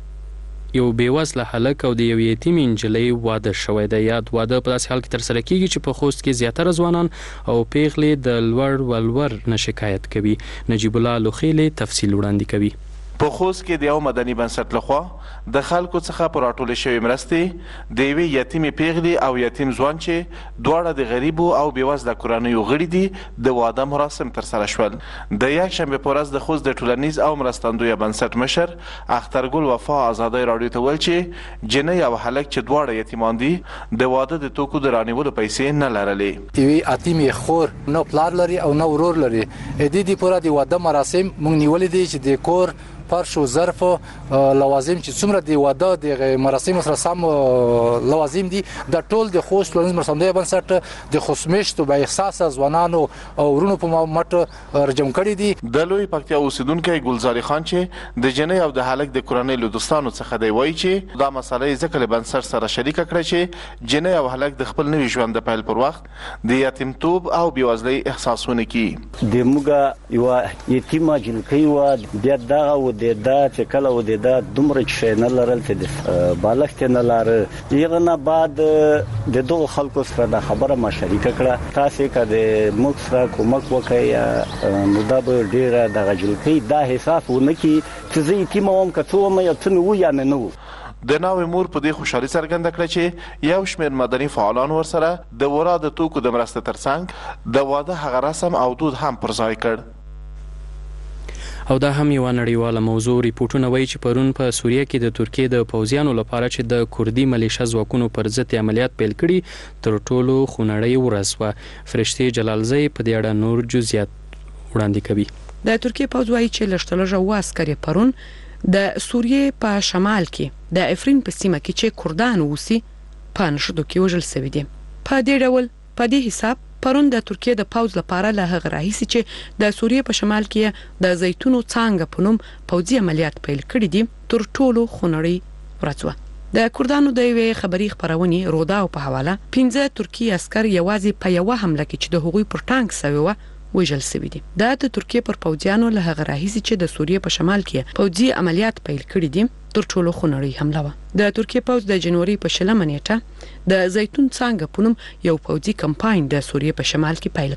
بیوه یو بیوزله هلک او د یو یتیم نجلۍ واده شوی دی. یاد واده په داسې حال کې ترسره کیږي چې په خوست کې زیاتره ځوانان او پیغلې د لوړ ولور نه شکایت کوي. نجیب الله لوخیلې تفصیل وړاندې کوي. په خوست کې د یو مدني بنسټ لخوا د خلکو څخه په راټولې شوې مرستې د یوې یتیمې پیغلې او یتیم ځوان چې دواړه د غریبو او بېوزله کورنیو غړي دي د واده مراسم ترسره شول. د یکشنبې په ورځ د خوست د ټولنیز او مرستندویه بنسټ مشر اخترګل وفا ازادۍ راډیو ته ویل چې جنۍ او هلک چې دواړه یتیمان دي د واده د توکو د رانیولو پیسې نه لرلې. یوې اتیمې خور نه پلار لري او نه ورور لري. د دې پوره د واده مراسم موږ نیولې دي چې د کور فرش و ظرف لوازم چې څومره د واده د مراسم سره سم لوازم دي د ټول د خوست ټولنیز مرستندویه بنسټ د خوشمشت او احساس ځوانانو او ورونو په مټ رجم کړي دي. د لوی پکتیا اوسیدونکی ګلزاري خان چې د جنۍ او د هلک د کورنۍ له دوستانو څخه دی وایي چې دا مسله یې ځکه له بنسټ سره شریکه کړه چې جنۍ او هلک د خپل نوي ژوند د پیل پر وخت د یتیمتوب او بېوزلۍ احساسونه کوي. د موږ یوه یتیمه جنکۍ وه بیا دغه د دا چې کله و د دا دومره چې نه لرل چې د بالښت نه لاره هغه نه بعد د دغو خلکو سره دا خبره ما شریکه کړه تاسې که د موږ سره کومک وکړئ نو دا به ډېره دغه جلکۍ دا احساس ونه کړي چې زه یتیمه وم که څه وم یا څه مې و یا مې نه و. د ناوې مور په دې خوشحالي څرګنده کړه چې یو شمېر مدني فعالان ورسره د ورا د توکو د مرستې ترڅنګ د واده هغه رسم او دود هم پر ځای کړ. او دا هم یوه نړیواله موضوع. ریپورټونه وایي چې پرون په سوریه کې د ترکیې د پوځیانو لپاره چې د کردي ملیشه ځواکونو پر ضد عملیات پیل کړي تر ټولو خونړۍ ورځ وه. فرشتې جلالزۍ په دې اړه نور جزئیات وړاندې کوي. د ترکیې پوځ وایي چې لږ تر لږه اووه عسکر یې پرون د سوریې په شمال کې د افرین په سیمه کې چې کردان اوسي په نښتو کې وژل شوي دي. په دې ډول په دې حساب پرون د ترکیې د پوځ لپاره له هغه راهیسې چې د سوریې په شمال کې د زیتونو څانګه په نوم پوځي عملیات پیل کړي دي تر ټولو خونړۍ ورځ وه. د کردانو د یوې خبري خپرونې رودا په حواله پنځه ترکي عسکر یوازې په یوه حمله کې چې د هغوی پر ټانک سوی وه وژل شوي دي. دا د ترکیې پر پوځیانو له هغه راهیسې چې د سوریې په شمال کې پوځي عملیات پیل کړي دي تر ټولو خونړۍ حمله وه. د ترکیې پوځ د جنوري په شلمه نیټه د زیتون څانګه په نوم یو پوځي کمپاین د سوریې په شمال کې پیل کړ.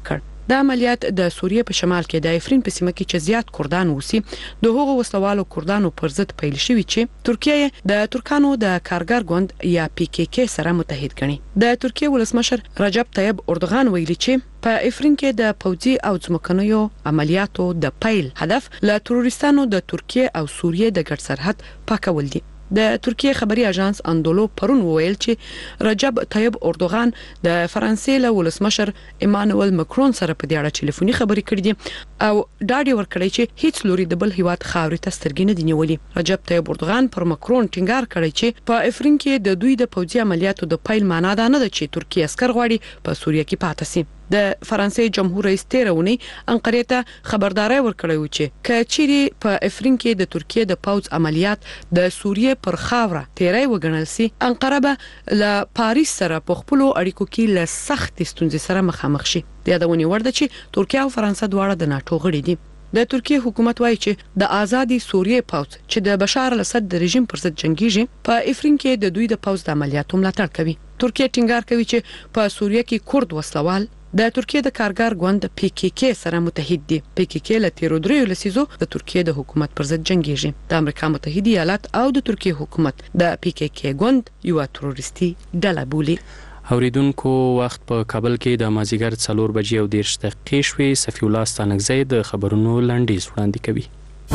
دا عملیات د سوریه په شمال کې د افرین په سیمه کې چې زیات کردان اوسي د هغو وسلوالو کردانو پر ضد پیل شوی چې ترکیه د ترکانو د کارګر ګوند یا پی کی کی سره متحد ګڼي. د ترکیه ولسمشر رجب طیب اردوغان ویلي چې په افرین کې د پوځي او ځمکنیو عملیاتو د پیل هدف له تروریستانو د ترکیه او سوریه د ګډ سرحد پاکول دي. د ترکیه خبري اژانس اندولو پرون وویل چې رجب طیب اردوغان د فرانسې له ولسمشر ایمانوئل ماکرون سره په دې اړه ټلیفوني خبرې کړې دي او ډاډ ورکړی چې هیڅ لوري د بل هیواد خاورې ته سترګې نه دی نیولې. رجب طیب اردوغان پر ماکرون ټینګار کړی چې په افرین کې د دوی د پوځي عملیاتو د پیل معنا دا نه ده چې ترکیه عسكر غواړي په سوریه کې پاتې سي. د فرانسې جمهور رئیس تیرونی انقره ته خبرداري ورکړی و چې کچيري په افرین کې د ترکیه د پوځ عملیات د سوریه پر خاوره تیرای وګڼل سي، انقره به له پاریس سره په خپل اړیکو کې له سخت ستونزې سره مخامخ شي. د یادونې وړ ده چې ترکیه او فرانسه دواړه د ناتو غړي دي. د ترکیه حکومت وایي چې د آزادي سوریه پوځ چې د بشار الاسد د رژیم پر ضد جنگیږي په افرین کې د دوی د پوځ د عملیاتو ملاتړ کوي. ترکیه ټینګار کوي چې په سوریه کې کورد وسلوال د ترکیه د کارګر ګوند پی کی کی سره متحد دي. پی کی کی له تیرو دریو لسیزو د ترکیه د حکومت پر ضد جنگیږي. د امریکا متحده ایالات او د ترکیه حکومت د پی کی کی ګوند یو تروریستي ډله بولي. اوریدونکو وخت په کابل کې د مازیګر څلور بجې او دېرش دقیقې شوې. صفی الله ستانکزی د خبرونو لنډیز وړاندې کوي.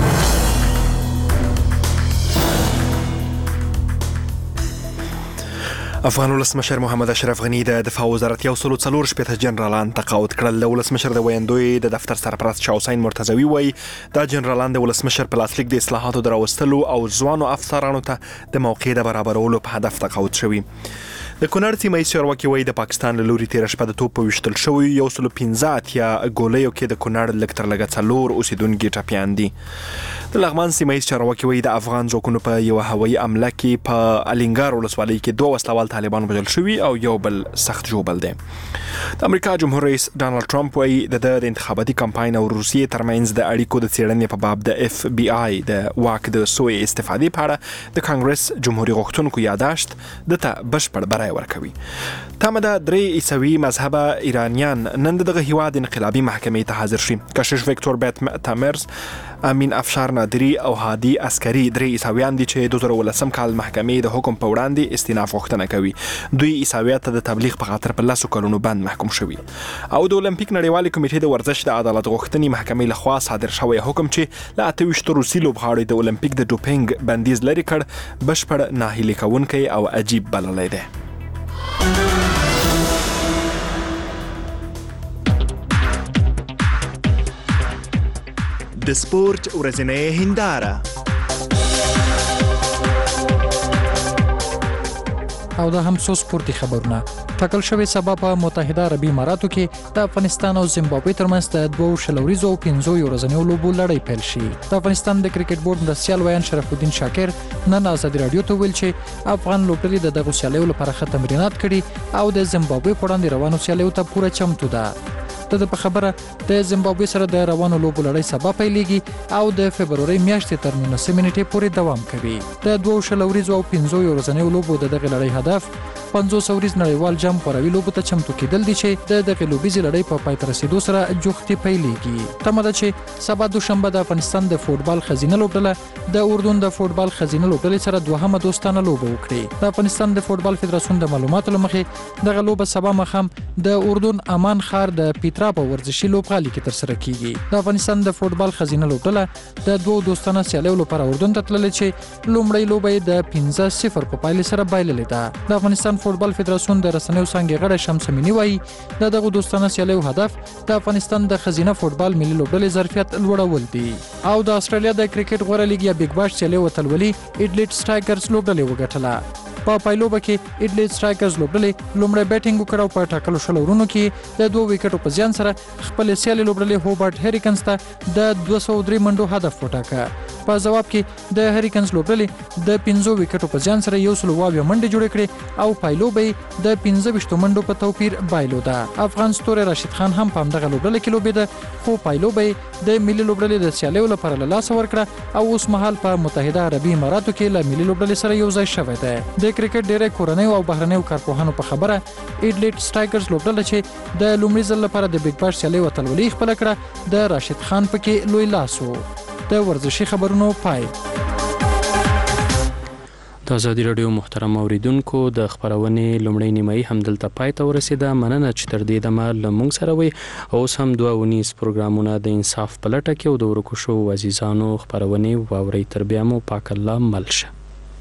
افغان ولسمشر محمد اشرف غنی د دفاع وزارت یو سلو څلور شپېته جنرالان تقاعد کړل. د ولسمشر د ویاندوی د دفتر سرپرست شاه حسین مرتضوی وایي دا جنرالان د ولسمشر په لاسلیک د اصلاحاتو د راوستلو او ځوانو افسرانو ته د موقع د برابرولو په هدف تقاعد شوي. د کونړ سیمه ییز چارواکي وایي د پاکستان له لوري تېره شپه د توپ په ویشتل شویو یو سلو پنځه اتیا ګولیو کې د کونړ لږ تر لږه څلور اوسېدونکي ټپیان دي. د لغمان سیمه ییز چارواکي وایي د افغان ځواکونو په یوه هوایي حمله کې په الینګار ولسوالۍ کې دوه وسلوال طالبان وژل شوي او یو بل سخت ژوبل دی. د امریکا جمهور رئیس ډانلډ ټرمپ وایي د د انتخاباتي کمپاین او روسیې ترمنځ د اړیکو د څېړنې په باب د اف بی آی د واک د سوء استفادې په اړه د کانګرس جمهوریت غوښتونکو یاداشت د ته بشپړ برای ورکوي. تمه ده درې عیسوي مذهبه ایرانیان نن دغه هیواد انقلابي محکمې ته حاضر شي. کشش وکتور بیت تامرز، امین افشار نادری او هادي عسکري درې عیسویان دي چې دوه زره ولسم کال محکمې د حکم په وړاندې استیناف غوښتنه کوي. دوی عیسویت ته د تبلیغ په خاطر په لسو کلونو بند محکوم شوي. او د اولمپیک نړیوالې کمیټې د ورزش د عدالت غوښتنې محکمې لخوا صادر شوی حکم چې له اته ویشتو روسي لوبغاړو د اولمپیک د ډوپینګ بندیز لرې کړ بشپړ ناهیلي کوونکی او عجیب بللی دی. د سپورت ورځنۍ هنداره او دا هم څو سپورتي خبرونه. ټاکل شوی سبا په متحده عربي اماراتو کې د افغانستان او زیمبابوې ترمنځ د دوو شلوریزو او پنځو ورځنیو لوبو لړۍ پیل شي. د افغانستان د کرکټ بورډ مرستیال ویان شرف الدین شاکر نن ازادي رادیو ته ویل چې افغان لوبډلې د دغو سیالیو لپاره ښه تمرینات کړي او د زیمبابوې په وړاندې روانو سیالیو ته پوره چمتو ده. د په خبره د زیمبابوې سره د روانو لوبو لړۍ سبا پیلېږي او د فبرورۍ میاشتې تر نولسمې نیټې پورې دوام کوي. د دوو شلوریزو او پنځو ورځنیو لوبو د دغې لړۍ هدف پنځوس اوریز نړیوال جام غوروي لوبو ته چمتو کېدل دي چې د دغې لوبیزې لړۍ په پای ته رسېدو سره جوختې پیلېږي. تمه ده چې سبا دوشنبه د افغانستان د فوټبال ښځینه لوبډله د اردن د فوټبال ښځینه لوبډلې سره دوهمه دوستانه لوبه وکړي. د افغانستان د فوټبال فدراسیون د معلوماتو له مخې دغه لوبه سبا ماښام د اردن امان ښار د پیترا په ورزشي لوبغالي کې ترسره کیږي. د افغانستان د فوټبال ښځینه لوبډله د دوو دوستانه سیالیو لپاره اردن ته تللې چې لومړۍ لوبه یې د پنځه صفر په پایلې سره بایللې ده. د افغانستان فوټبال فدراسیون د رسنیو څانګې غړی شمس امینی وایي د دغو دوستانه سیالیو هدف د افغانستان د ښځینه فوټبال ملي لوبډلې ظرفیت لوړول دي. او د استرالیا د کرکټ غوره لیګ یا بیګ باش سیالۍ وتلولي ایډلیډ سټرایکرز لوبډلې وګټله. په پایلوبه کې ایډلیډ سټرایکرز لوبډلې لومړی بیټینګ وکړ او په ټاکلو شلو ورونو کې د دوه وکټو په زیان سره خپل سیالي لوبډلې هوبرټ هریکنز ته د دوه سوه درې منډو هدف وټاکه. په ځواب کې د هریکنز لوبډلې د پنځو وکټو په ځان سره یو سل واویا منډې جوړې کړې او پایلو به د پنځه ویشتو منډو په توپیر بایلوده. افغان ستوری راشد خان هم په همدغه لوبډله کې لوبېده خو پایلو به د ملي لوبډلې د سیالیو لپاره له لاسه ورکړه او اوس مهال په متحده عربي اماراتو کې له ملي لوبډلې سره یو ځای شوی دی. د کرکټ ډېری کورنیو او بهرنیو کارپوهانو په خبره ایډلیټ سټایګرز لوبډله چې د لومړي ځل لپاره د بیگ باش سیالۍ اتلولي خپله کړه د راشد خان پکې لوی لاس و. د ورزشي خبرونو پای. د ازادي راډیو محترم اوریدونکو د خبرونې لومړۍ نیمایي همدلته پای ته ورسېده. مننه چې تر دې دمه له موږ سره وئ. اوس هم دوه اونیز پروګرامونه د انصاف په لټه کې او د ورکو شوو عزیزانو خبرونې واورئ. تر بیا مو پاک الله مل شه.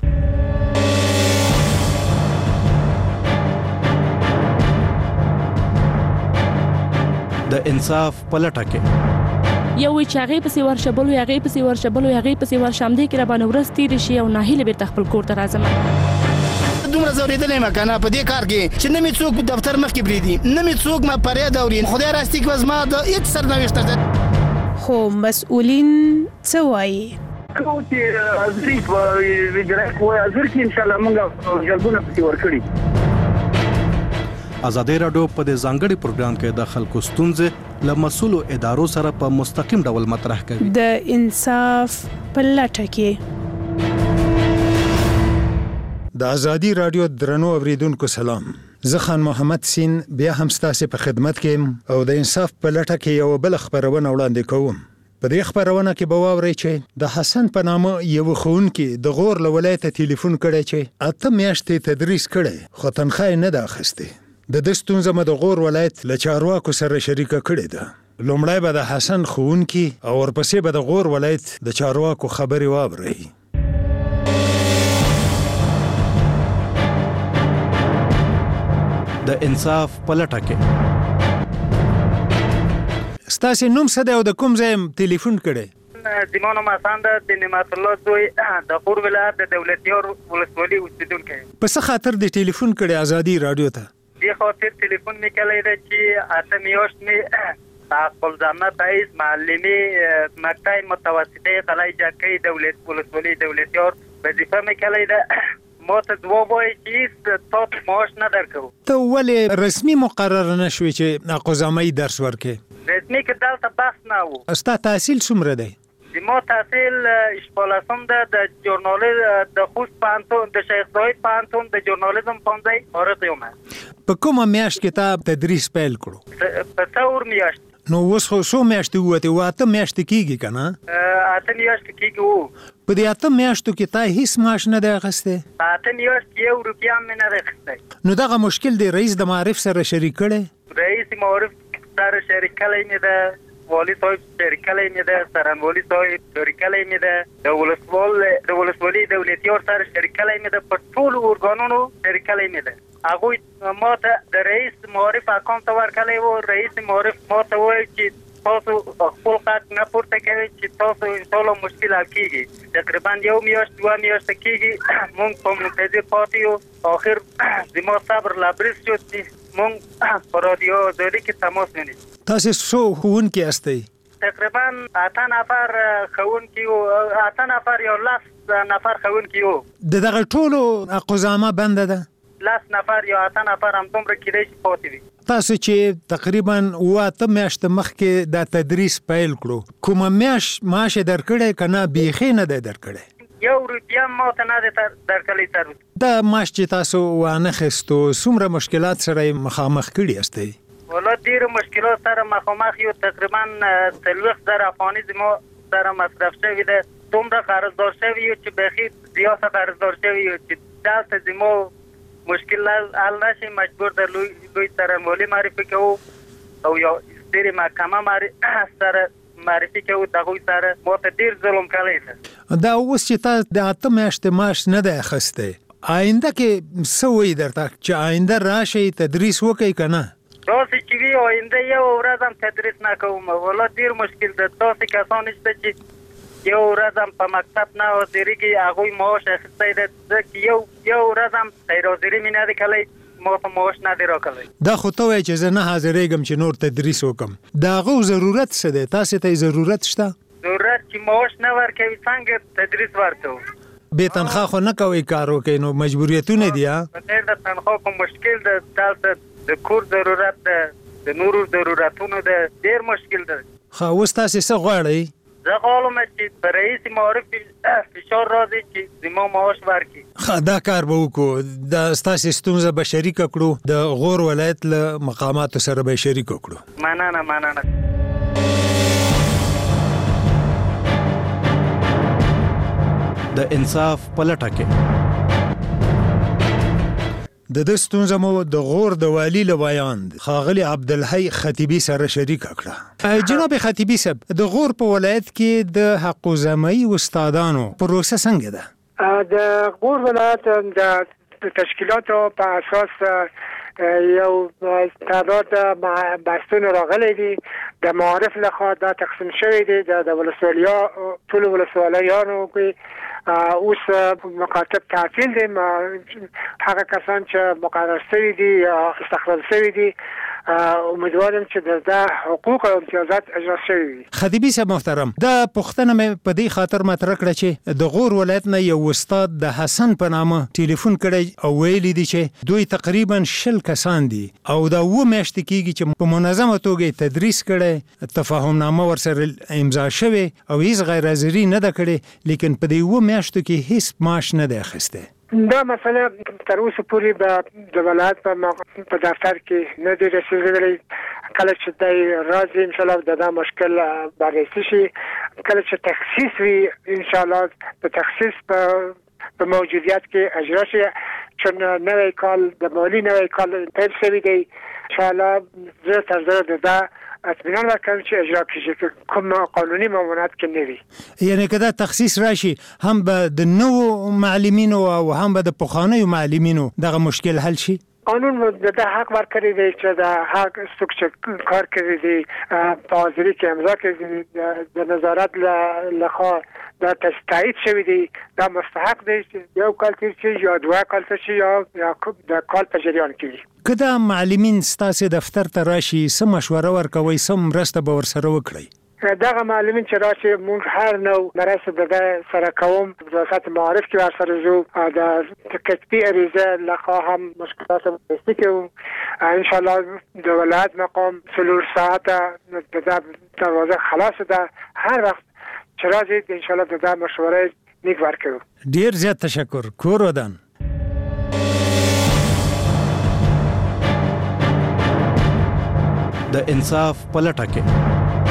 د انصاف په لټه کې یو وی چې هغې پسې ورشه بل وی هغې پسې ورشه بل وی هغې پسې ورشه همدې کې راباندې ورځ تېرې شي او ناهیلې بېرته خپل کور ته راځم. دومره ځورېدلی یم که نه په دې کار کې چې نه مې څوک دفتر مخکې پرېږدي نه مې څوک ما فریاد اوري. خدای راستي کې به زما د هېڅ سرنوشت ده. خو مسؤلین څه وایي؟ کوم چې حاضري په اجرایه کوی حاضر کې انشاءالله موږ جلبونه پسې ورکړي. ازادي راډیو په دې ځانګړي پروګرام کې د خلکو ستونزې له مسؤلو ادارو سره په مستقیم ډول مطرح کوي. د انصاف په لټه کې. د ازادي راډیو درنو اوریدونکو سلام. زه خان محمد سین بیا هم ستاسو په خدمت کې او د انصاف په لټه کې یو بل خبرونه وړاندې کوم. په دې خبرونه کې به واورئ چې د حسن په نامه یو ښوونکي د غور له ولایته ټلیفون کړی چې اته میاشتې تدریس کړی خو تنخواه یې نه ده اخیستې. د دې ستونزه مې د غور ولایت له چارواکو سره شریکه کړې ده. لومړی به د حسن ښوونکي او ورپسې به د غور ولایت د چارواکو خبرې واورئ. د انصاف په لټه کې ستاسو نوم څه دی او د کوم ځای ټلیفون کړی؟ زما نوم حسن ده د نعمت الله زوی د غور ولایت د دولتیار ولسوالۍ اوسیدونکی. په څه خاطر د ټلیفون کړی ازادي راډیو ته؟ دې خاطر ټلیفون مې کړی دی چې اته میاشت مې په خپل ځانه تایز معلمي مکتب متوسطه قلعه جاکۍ دولت ولسوالۍ دولتیار وظیفه مې کړی ده. ما ته ځواب وایي چې تاسو معاش نه درکوو. ته ولې رسمي مقرر نه شوې چې اقوزامۍ درس ورکې؟ رسمي کې دلته بحث نه و. ستا تحصیل څومره دی؟ زما تحصیل شپاړسم ده د ژورنالیزم د خوست پوهنتون د شیخ زاید پوهنتون د ژورنالیزم پوهنځی فارغ یم. په کومه میاشت کې تا تدریس پیل کړو؟ په څلور میاشت. نو اوس خو څو میاشتې ووتې و اته میاشتې کېږي که نه؟ اته میاشتې کېږي و. په دې اته میاشتو کې تا هیڅ معاش نه دی اخیستی؟ په اته میاشت یو روپیا مې نه دی اخیستی. نو دغه مشکل دی رئیس د معارف سره شریک کړی؟ رئیس معارف سره شریک کړی مې ده. والی صاحب شریک کړی مې ده. سرنوالی صاحب شریک کړی مې ده. د ولسوال د ولسوالۍ دولتیار سره شریک کړی مې ده. په ټولو ارګانونو شریک کړی مې ده. هغوی ما ته د رئیس معارف اکاونټ ورکړی و. رئیس معارف ما ته وایي چې تاسو خپل قد نه پورته کوئ چې تاسو انشاءالله مشکل حل کېږي. تقریبا یو میاشت دوه میاشتې کېږي موږ په منتظر پاتې یو. آخر زما صبر لبریز شد چې موږ په رادیو ازادي کې تماس ونیسو. تاسو څو ښوونکي هستئ؟ تقریبا اته نفر ښوونکي وو. اته نفر یا لس نفر ښوونکي وو. د دغه ټولو اقوزامه بنده ده؟ لس نفر یا اته نفر همدومره کېدی چې پاتې وي. تاسو چې تقریبا اوه اته میاشتې مخکې دا تدریس پیل کړو کومه میاشت معاش یې درکړی که نه بیخي نه دی درکړی؟ یو روپیا ما ته نه دی درکړی تر اوسه. دا معاش چې تاسو وانخیستو څومره مشکلات سره یې مخامخ کړي هستئ؟ والا ډېرو مشکلات سره مخامخ یو. تقریبا څلوېښت زره افغانۍ زما سره مصرف شوي ده. دومره قرضدار شوي یو چې بیخي زیاته قرضدار شوي یو چې دلته زما مشکل حل نشي. مجبور در لوی لوی سرنوالي معرفي کوو او یو ډېرې محکمه سره معرفي کوو. د هغوی سره ما ته ډېر ظلم کړی ده. دا اوس چې تا د اته میاشتې معاش نه دی اخیستی آینده کې څه وایي درته چې آینده راشئ تدریس وکئ که نه؟ داسې چې وي آینده یو ورځ هم تدریس نه کوم. والا ډېر مشکل ده. داسې کسان شته چې یو ورځ هم په مکتب نه حاضرېږي. هغوی معاش اخیستی ده. ځکه یو یو ورځ هم غیر حاضري مې نه دی کړی. ما ته معاش نه دی راکړی. دا خو ته وایې چې زه نه حاضرېږم چې نور تدریس وکړم. د هغو ضرورت څه دی؟ تاسې ته یې ضرورت شته؟ ضرورت چې چې معاش نه ورکوي څنګه تدریس ورکوو. به تنخواه خو نه کوي کار وکړي نو مجبوریتونه دي. بغیر د تنخواه کوم مشکل ده، دلته د کور ضرورت ده، د نورو ضرورتونو ده، ډېر مشکل ده. خو اوس تاسې څه غواړئ؟ زه غواړم چې په رئیس معارف فشار راځي چې زما معاش ورکړي. دا کار به وکړو. دا ستاسې ستونزه به شریکه کړو، د غور ولایت له مقاماتو سره به یې شریکه کړو. مننه مننه. د انصاف په لټه کې د د ستونزه مو د غور د والی له ویاند ښاغلي عبدالحی خطیبي سره شریکه کړه. جناب خطیبي صاحب، د غور په ولایت کې د حقوق‌زمایي استادانو پروسه څنګه ده؟ د غور ولایت د تشکیلاتو په اساس یو تعداد بحثونه راغلي دي. د معارف لخوا دا تقسیم شوی دی. د ولسوالیا ټول ولسوالیانو کې اوس مکاتب تعطیل دي. هغه کسان چې مقرر شوي دي یا استخدام شوي دي امیدوارم چې د حقوق او امتیازات اجرا شوي وي. خطیبي صاحب محترم، دا پوښتنه مې په دې خاطر مطرح کړه چې د غور ولایت نه یو استاد د حسن په نامه ټلیفون کړی او ویلي دي چې دوی تقریبا شل کسان دي او دا اوه میاشتې کېږي چې په منظمه توګه تدریس کړی، تفاهم نامه ورسره امضا شوې او هیڅ غیر حاضري نه ده کړې، لیکن په دې اوه میاشتو کې هیڅ معاش نه دی اخیستی. دا مسله تر اوسه پورې به د ولایت په دفتر کې نه دی رسېدلی. کله چې دی راځي انشاءالله د دا مشکل بررسي شي. کله چې تخصیص وي انشاءالله د تخصیص په موجودیت کې اجرا شي. چون نوی کال د مالی نوی کال پیل شوی دی. انشاءالله زه تر زه د دا اطمینان ورکوم چې اجرا کیږي، کوم قانوني ممانعت کې نه وي. یعنی که دا تخصیص راشي هم به د نوو معلمینو او هم به د پخوانیو معلمینو دغه مشکل حل شي. قانون د حق ورکړی دی چې د حق څوک چې کار کوي دی په حاضري کې امضا کوي د نظارت لخوا دا تایید شوی دی. دا مستحق دی چې یو کال تیر شي یا دوه کال تیر شي یا د کال په جریان کې وي. که دا معلمین ستاسې دفتر ته راشي څه مشوره ورکوئ، څه مرسته به ورسره وکړئ؟ دغه معلمین چې راشي موږ هر نوع مرسته د ده سره کوم. په وزارت معارف کې ورسره ځو، د کتبي عریضه لخوا هم مشکلات بررسي کوو. انشاءالله د ولایت مقام څلور ساعته د ده دروازه خلاصه ده. هر وخت چې راځي انشاءالله د ده مشوره نیک ورکوو. ډیر زیات تشکر. کور ودان. د انصاف په لټه کې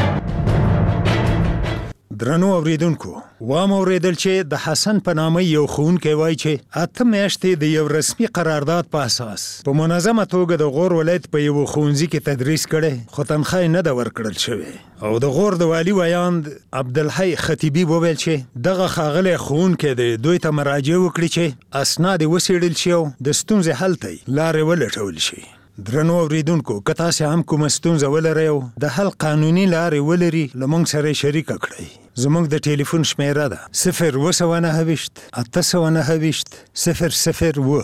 درنو اوریدونکو، وام اوریدل چې د حسن په نامه یو ښوونکی وایي چې اته میاشتې د یو رسمي قرارداد په اساس په منظمه توګه د غور ولایت په یو ښوونځي کې تدریس کړی، خو تنخواه یې نه ده ورکړل شوې. او د غور د والي ویاند عبدالحی خطیبي وویل چې دغه ښاغلی ښوونکی دی دوی ته مراجعه وکړي چې اسناد یې وڅېړل شي او د ستونزې حل ته یې لارې ولټول شي. درنو اوریدونکو، که تاسې هم کومه ستونزه ولرئ او د حل قانوني لارې ولري له موږ سره یې شریکه کړئ. زموږ د ټلیفون شمیره ده صفر اوه سوه نهه ویشت اته سوه نهه ویشت صفر صفر اوه.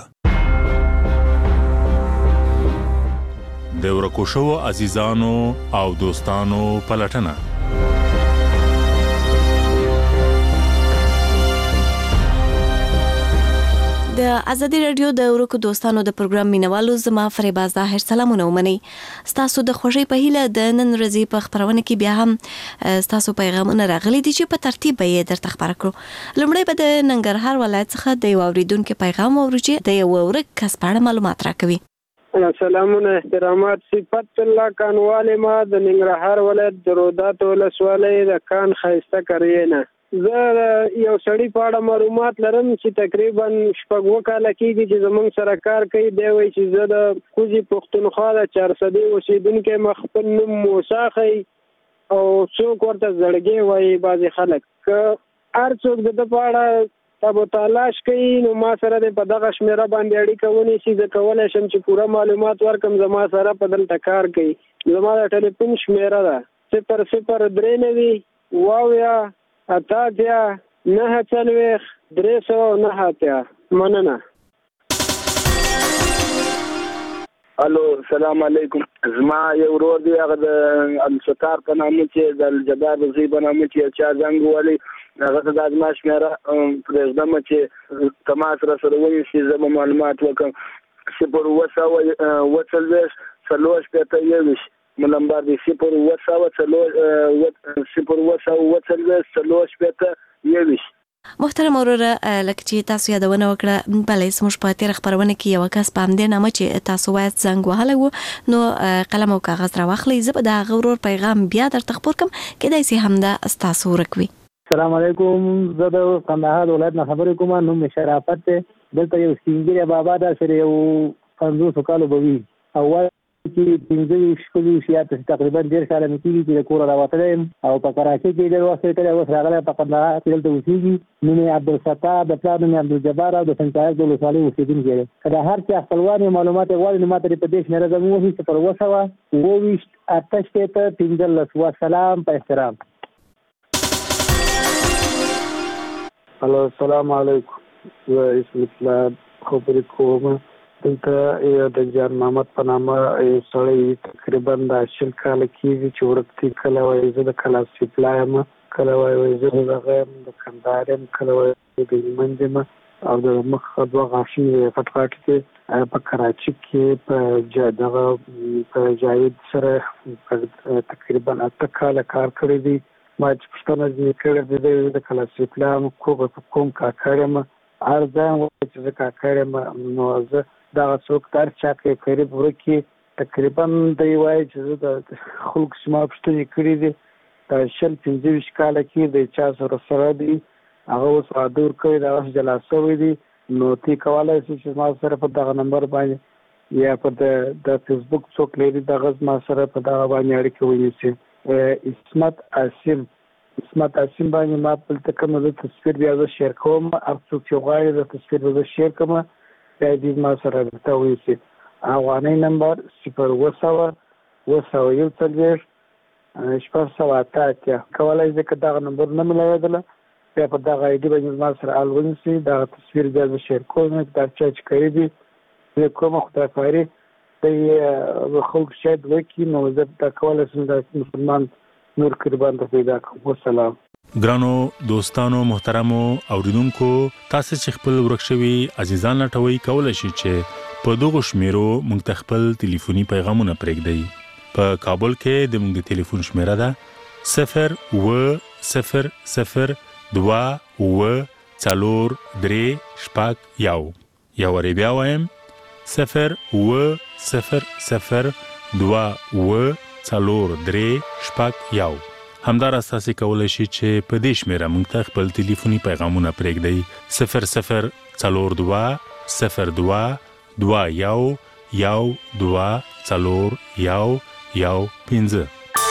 د ورکو شوو عزیزانو او دوستانو پلټنه. د ازادي رادیو د ورکو دوستانو د پروګرام مینوالو زما فریبا ظاهر سلامونه ومني. ستاسو د خوښۍ په هیله د نن ورځې په خبرونه کې بیا هم ستاسو پیغامونه راغلي دي چې په ترتیب به یې درته خبره کړو. لومړی به د ننګرهار ولایت څخه د یو اوریدونکو پیغام واورو چې د یو ورک کس په اړه معلومات راکوي. سلامونه احترامات. صفت الله کانواله ما د ننګرهار ولایت د رودات ولسوالۍ د کان خایسته کریینه. زه یو سړی په اړه معلومات لرم چې تقریبا شپږ اووه کاله کېږي چې زموږ سره کار کوي. دی وایي چې زه د کوزي پښتونخوا د چارسدې اوسېدونکی یم. خپل نوم موسی ښیي او څوک ورته زړګی وایي بعضې خلک. که هر څوک د ده په اړه تب و تلاش کوي نو ما سره دی په دغه شمېره باندې اړیکه ونیسي. زه کولی شم چې پوره معلومات ورکړم. زما سره په دلته کار کوي. زما د ټلیفون شمېره ده صفر صفر درې نوي واویا اته اتیا نهه څلوېښت درې سوه نهه اتیا. مننه. الو سلام علیکم. زما یو ورور دی هغه د الستار په نامه چې د الجبار زی په نامه چې چا زنګ ولی هغه د ازما شمیره پرېږدم چې تماس را سره ونی شي زما معلومات وکم صفر وساو وڅلوش څلوش پته یوش ملمبر دی صفر وساو څلوش صفر وساو وڅلوش څلوش پته یوش. محترم وروره لکه چې تاسو یادونه وکړه بلې زموږ په تیر خبرونه کې یو کس په همدې نامه چې تاسو باید زنګ وهلی و نو قلم او کاغذ راواخلئ زه به د هغه ورور پیغام بیا درته خپور کړم کیدای شي همدا ستاسو ورک وي. السلام علیکم. زه د کندهار ولایت نه خبرې کوم. نوم مې شرافت دی. دلته یو سپین بابا دا سره یو پنځوس کالو به وي او چې پنځه شپږ شیات تقریبا ډېر کاله مې کېږي چې د کوره راوتلی یم او په کراچۍ کې ډېر وخت یې اوس راغلی په کندهار کې دلته اوسېږي. نوم یې عبدالستار د پلار نوم یې عبدالجبار او د سنچایق د ولسوالۍ اوسېدونکی دی. که د هر چا خپلوان یې معلومات یې غواړي نو ما ته په دې شمېره زموږ وهي صفر اووه سوه اووه ویشت اته شپېته پنځلس. وسلام په احترام. الو السلام علیکم. زه اسم اسلام خبرې کوم. دلته یو د جان محمد په نامه یو سړی تقریبا د شل کاله کېږي چې ورک دی. کله وایي زه د کلاس سپلا یم، کله وایي زه د هغه یم د کندهار یم، کله وایي د هلمند یم او د مخ دوه غاښونه غټ غټ دي. په کراچۍ کې په دغه په جاوید سره تقریبا اته کاله کار کړی دی. ما چې پوښتنه ځینې کړې ده د کلاس سپلا یم کوم کاکړ یم هر ځای وایي چې زه کاکړ یم. نو زه دغه څوک در چا کې قریب ورکې تقریبا دی وایي چې زه د خلکو چې ما پوښتنې کړي دي د شل پنځه ویشت کاله کې د چا سره سره دي هغه اوس واده ورکوي د هغه جلا شوی دي. نو تی کولی شي چې ما سره په دغه نمبر باندې یا په د فیسبوک څوک لري دغه ما سره په دغه باندې اړیکه ونیسي. اسمت عاصم اسمت عاصم باندې ما دلته کوم زه تصویر بیا زه شیر کوم. هر څوک چې غواړي د تصویر به زه شیر کوم بیا دې ما سره درته ونیسي. افغاني نمبر صفر اووه سوه اووه سوه یو څلوېښت شپږ سوه اته اتیا. کولی شي که دغه نمبر نه مې لګېدله بیا په دغه آی ډي باندې ما سره حال ونیسي. دغه تصویر بیا زه شیر کوم. دا چا چې کوي دي زه کومه خدایخواري د خلکو شاید وکړي نو زه دا کولی شم د مسلمان نور قربان ته پیدا کړم. والسلام. ګرانو دوستانو محترمو اوریدونکو تاسو چې خپل ورک شوي عزیزان لټوي کولای شئ چې په دغه شمیرو موږ ته خپل ټلیفوني پیغامونه پرېږدئ. په کابل کې د موږ د ټلیفون شمیره ده صفر اووه صفر صفر دوه اووه څلور درې شپږ یو. یو وارې بیا وایم صفر اووه صفر صفر دوه اووه څلور درې شپږ یو. همداراز تاسو کولای شئ چې په دې شمیره موږ ته خپل ټلیفوني پیغامونه پرېږدئ صفر صفر څلور دوه صفر دوه دوه یو یو دوه څلور یو یو پنځه.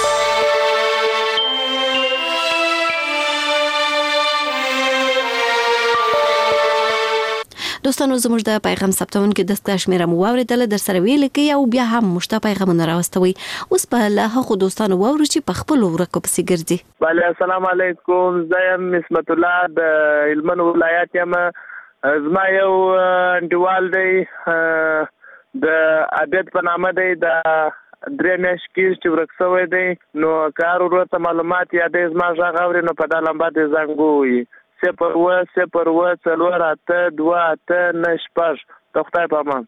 دوستانو زموږ د پیغام ثبتونکو دستګاه شمیره مو واورېدله در سره ویل کې او بیا هم موږ ته پیغامونه راوستوي. اوس په له هغو دوستانو واورو چې په خپلو ورکو پسې ګرځي. بله السلام علیکم. زه یم نسبت الله د هلمند ولایت یم. زما یو انډیوال دی د عبید په نامه دی د درې میاشتې کېږي چې ورک شوی دی. نو که هر ورور ته معلومات یا دی زما غږ اوري نو په دا لمبه دې زنګ ووهي صفر اووه صفر اووه څلور اته دوه اته نه شپږ. د خدای په امان.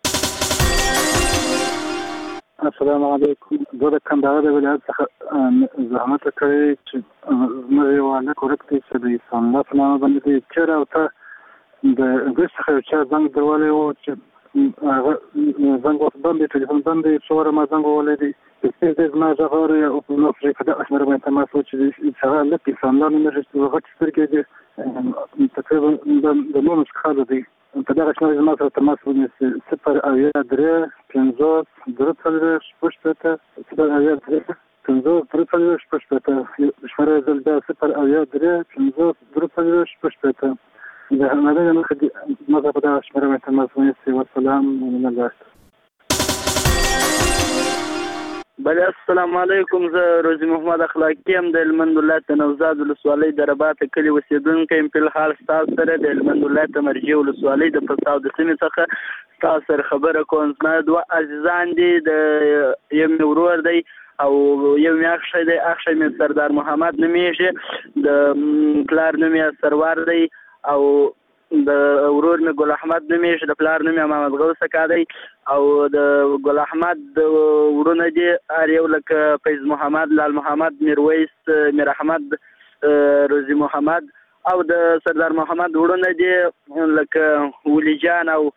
السلام علیکم. زه د کندهار د ولایت څخه زحمت کړی چې زموږ یو هلک ورک دی چې د اسلام الله په نامه باندې دی. چېرې او ته د انګلیس څخه یو چا زنګ دروالی و چې هغه زنګ ورته بند دی ټلیفون بند دی. څو واره ما زنګ ووهلی دی چې زما غږ اوري او نو پرې په دغه شمېره باندې تماس وکړي چې هغه هلک اسلام الله نومېږي چې غټې سترګې دي تقریبا د نولس کاله دی. په دغه شمېره زما سره تماس ونیسي صفر اویا درې پنځوس درې څلوېښت شپږ شپېته صفر اویا درې پنځوس درې څلوېښت شپږ شپېته. شمېره یې ځل بیا صفر اویا درې پنځوس درې څلوېښت شپږ شپېته. د همدغې نښې ما ته په دغه شمېره باندې تماس ونیسي. والسلام. بل السلام علیکم، زه روزي محمد اخلاقی یم د هلمند ولایت د نوزاد ولسوالۍ د رباط کلي اوسېدونکی یم. فلحال ستاسو سره د هلمند ولایت د مرجې ولسوالۍ د فساد د سیمې څخه ستاسو سره خبره کوم. زما دوه عزیزان دي، د یو مې ورور دی او یو مې اخښی دی. اخښی مې سردار محمد نومیږي، د پلار نوم یې سروار دی او د ورور مې ګل احمد نومیږي، د پلار نوم یې محمد غوث اکا دی او د ګل احمد ورونه دي هر یو لکه فیض محمد، لال محمد، میرویس، میر احمد، روزي محمد او د سردار محمد ورونه دي لکه ولی جان او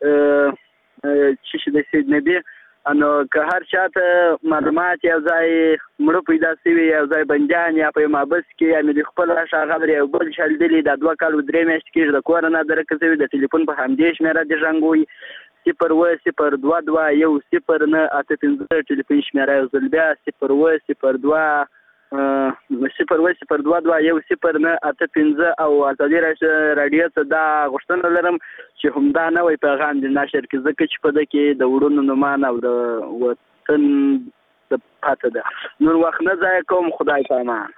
چې د سید نبی. نو که هر چاته معلومات یو ځای مړه پیدا شوي، یو ځای بندیان یا په محبس کې یا مې د خپل ښاغلی یو بل چلدلي دا دوه کال و درې میاشتې کېږي د کوره نه درکه شوي. د ټلیفون په همدې شمېره دې زنګ صفر اووه صفر دوه دوه یو صفر نه اته پنځه ټلیفون شمېره یو ځل بیا صفر اووه صفر دوه صفر اووه صفر دوه دوه یو صفر نه اته پنځه. او ازادي راډیو ته دا غوښتنه لرم چې همدا نوی پیغام دې نشر کړي، ځکه چې په ده کې د وروڼو نومان او د وطن د پاته ده. نور وخت نه ضایع کوم، خدای پامان.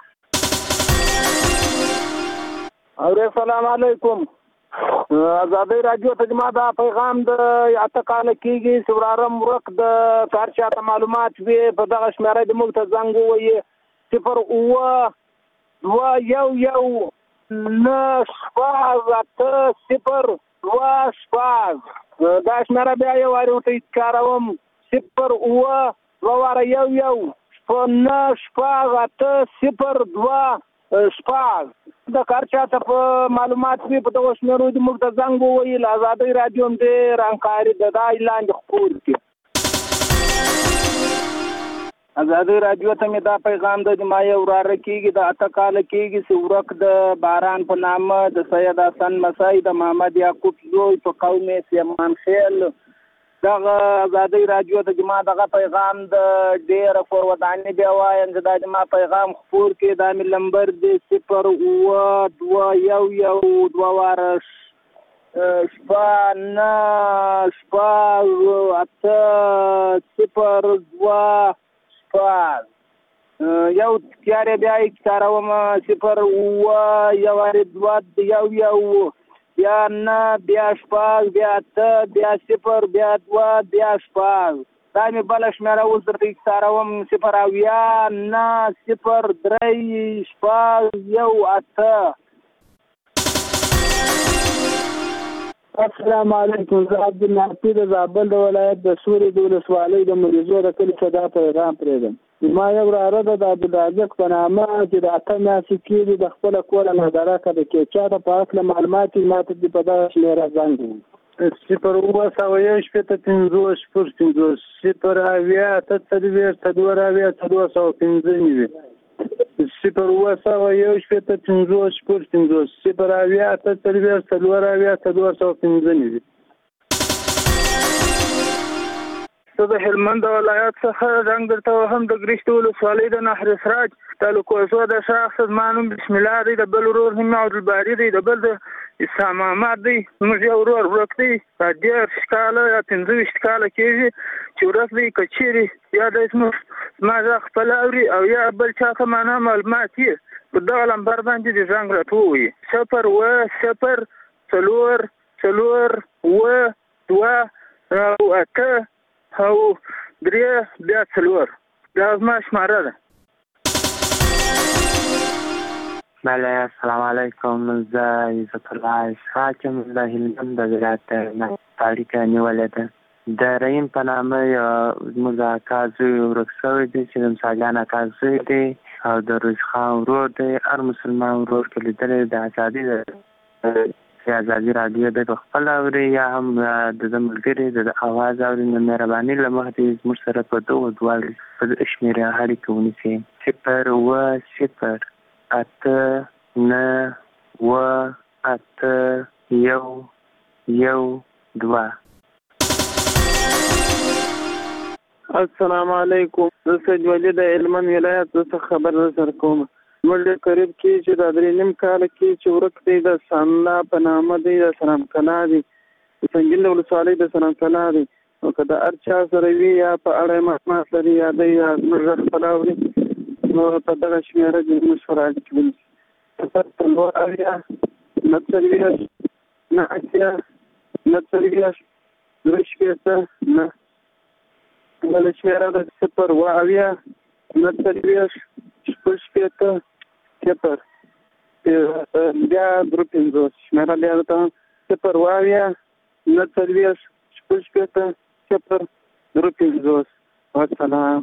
السلام علیکم. ازادي راډیو ته زما دا پیغام د اته کاله کېږي چې ورارم ورک د کار چاته معلومات وي په دغه شمېره د موږ ته زنګ ووایي صفر اووه دوه یو یو نه شپږ اته صفر دوه شپږ. دا شمېره بیا یو وارې ورته کاروم صفر اووه دوه واره یو یو نه شپږ اته صفر دوه شپږ. د کار چاته په معلومات وي په دغه شمېرو د موږ ته زنګ ووایي. له ازادۍ راډیو هم ډېر همکاري د دا لاندې خپور کړي. ازادي راډیو ته مې دا پیغام د ما یو وراره کېږي د اته کاله کېږي چې ورک د باران په نامه د سید حسن مسای د محمد یعقوب زوی په قوم سیمان خیل. دغه ازادي راډیو ته ما دغه پیغام د ډېره کورودانې بیا وایم چې دا ما پیغام خپور کړي. دا مې لمبر دی صفر اووه دوه یو یو دوه واره شپږ نه شپږ اته صفر دوه شپږ. یو تیارې بیا یې کاروم صفر اووه یو وارې دوه یو یو بیا نه بیا شپږ بیا اته بیا صفر بیا دوه بیا شپږ. دا مې بله شمېره اوس درته کاروم صفر اویا نه صفر درې شپږ یو اته. السلام علیکم. زه عبدالنافي د زابل د ولایت د سوري د ولسوالۍ د مریضو د کلي څخه دا پیغام پرېږدم. زما یو وراره ده د عبدالرازق په نامه چې د اته میاشتې کېږي د خپله کوره نه درکه د کې چاته په هکله معلومات وي ما ته دې په دغه شمېره زنګ ووایي. صفر اووه سوه یو شپېته پنځوس شپږ پنځوس صفر اویا اته څلوېښت څلور اویا څلور سوه پنځه نوي صفر اووه سوه یو شپېته پنځوس شپږ پنځوس صفر اویا اته څلوېښت څلور اویا څلور سوه پنځه نوي. زه د هلمند ولایت څخه زنګ درته وهم د ګرشت ولسوالۍ د نهر سراج تعلقو د شخص زما نوم بسم الله دی، د بل ورور نوم عبدالباري دی، د بل د اسلام محمد دی. زموږ یو ورور ورک دی په دېرش کاله یا پنځه ویشت کاله کېږي چې ورک دی. که چیرې یا د زموږ زما غږ خپله اوري او یا بل چا ته معنا معلومات یې په دغه لمبر باندې د زنګ راته ووایي صفر اووه صفر څلور څلور اووه دوه او اته او درې بیا څلور. دا زما شماره ده. بله السلام علیکم. زه عزت الله اسحاق یم د هلمند د ولایت اړیکه نیولې ده. د رحیم په نامه یو زموږ د اکا زوی ورک شوی دی چې د مساجان اکا زوی دی او د روز خان ورور دی. هر مسلمان ورور کې لیدلی د ازادي د ازادي راډیو د خپل اوري یا هم د ده ملګري د اواز اوري. نو مهرباني له مخې دې زموږ سره په دغو دواړو په شمېره اړیکه ونیسئ. صفر اووه صفر اته نه اووه اته یو یو دوه. السلام علیکم. زه سید ولی د هلمند ولایت څخه خبر در کوم. موږ قریب کې چې د درې نیم کال کې چې ورک دی د سانا په نامه دی د سلام کلا دی د سنګین د ولسوالۍ د سلام کلا دی. نو که د هر چا سره وي یا په اړه معلومات لري یا دی یا زموږ خپل اوري نو په دغه شمېره کې موږ سره اړیکې ونیسي صفر څلور اویا نهه څلوېښت نهه اتیا نهه څلوېښت درې شپېته نهه بله شمېره ده صفر اووه اویا نهه څلوېښت شپږ شپېته صفر بیا درې پنځوس شمېره بیا درته صفر اووه اویا نهه څلوېښت شپږ شپېته صفر درې پنځوس والسلام.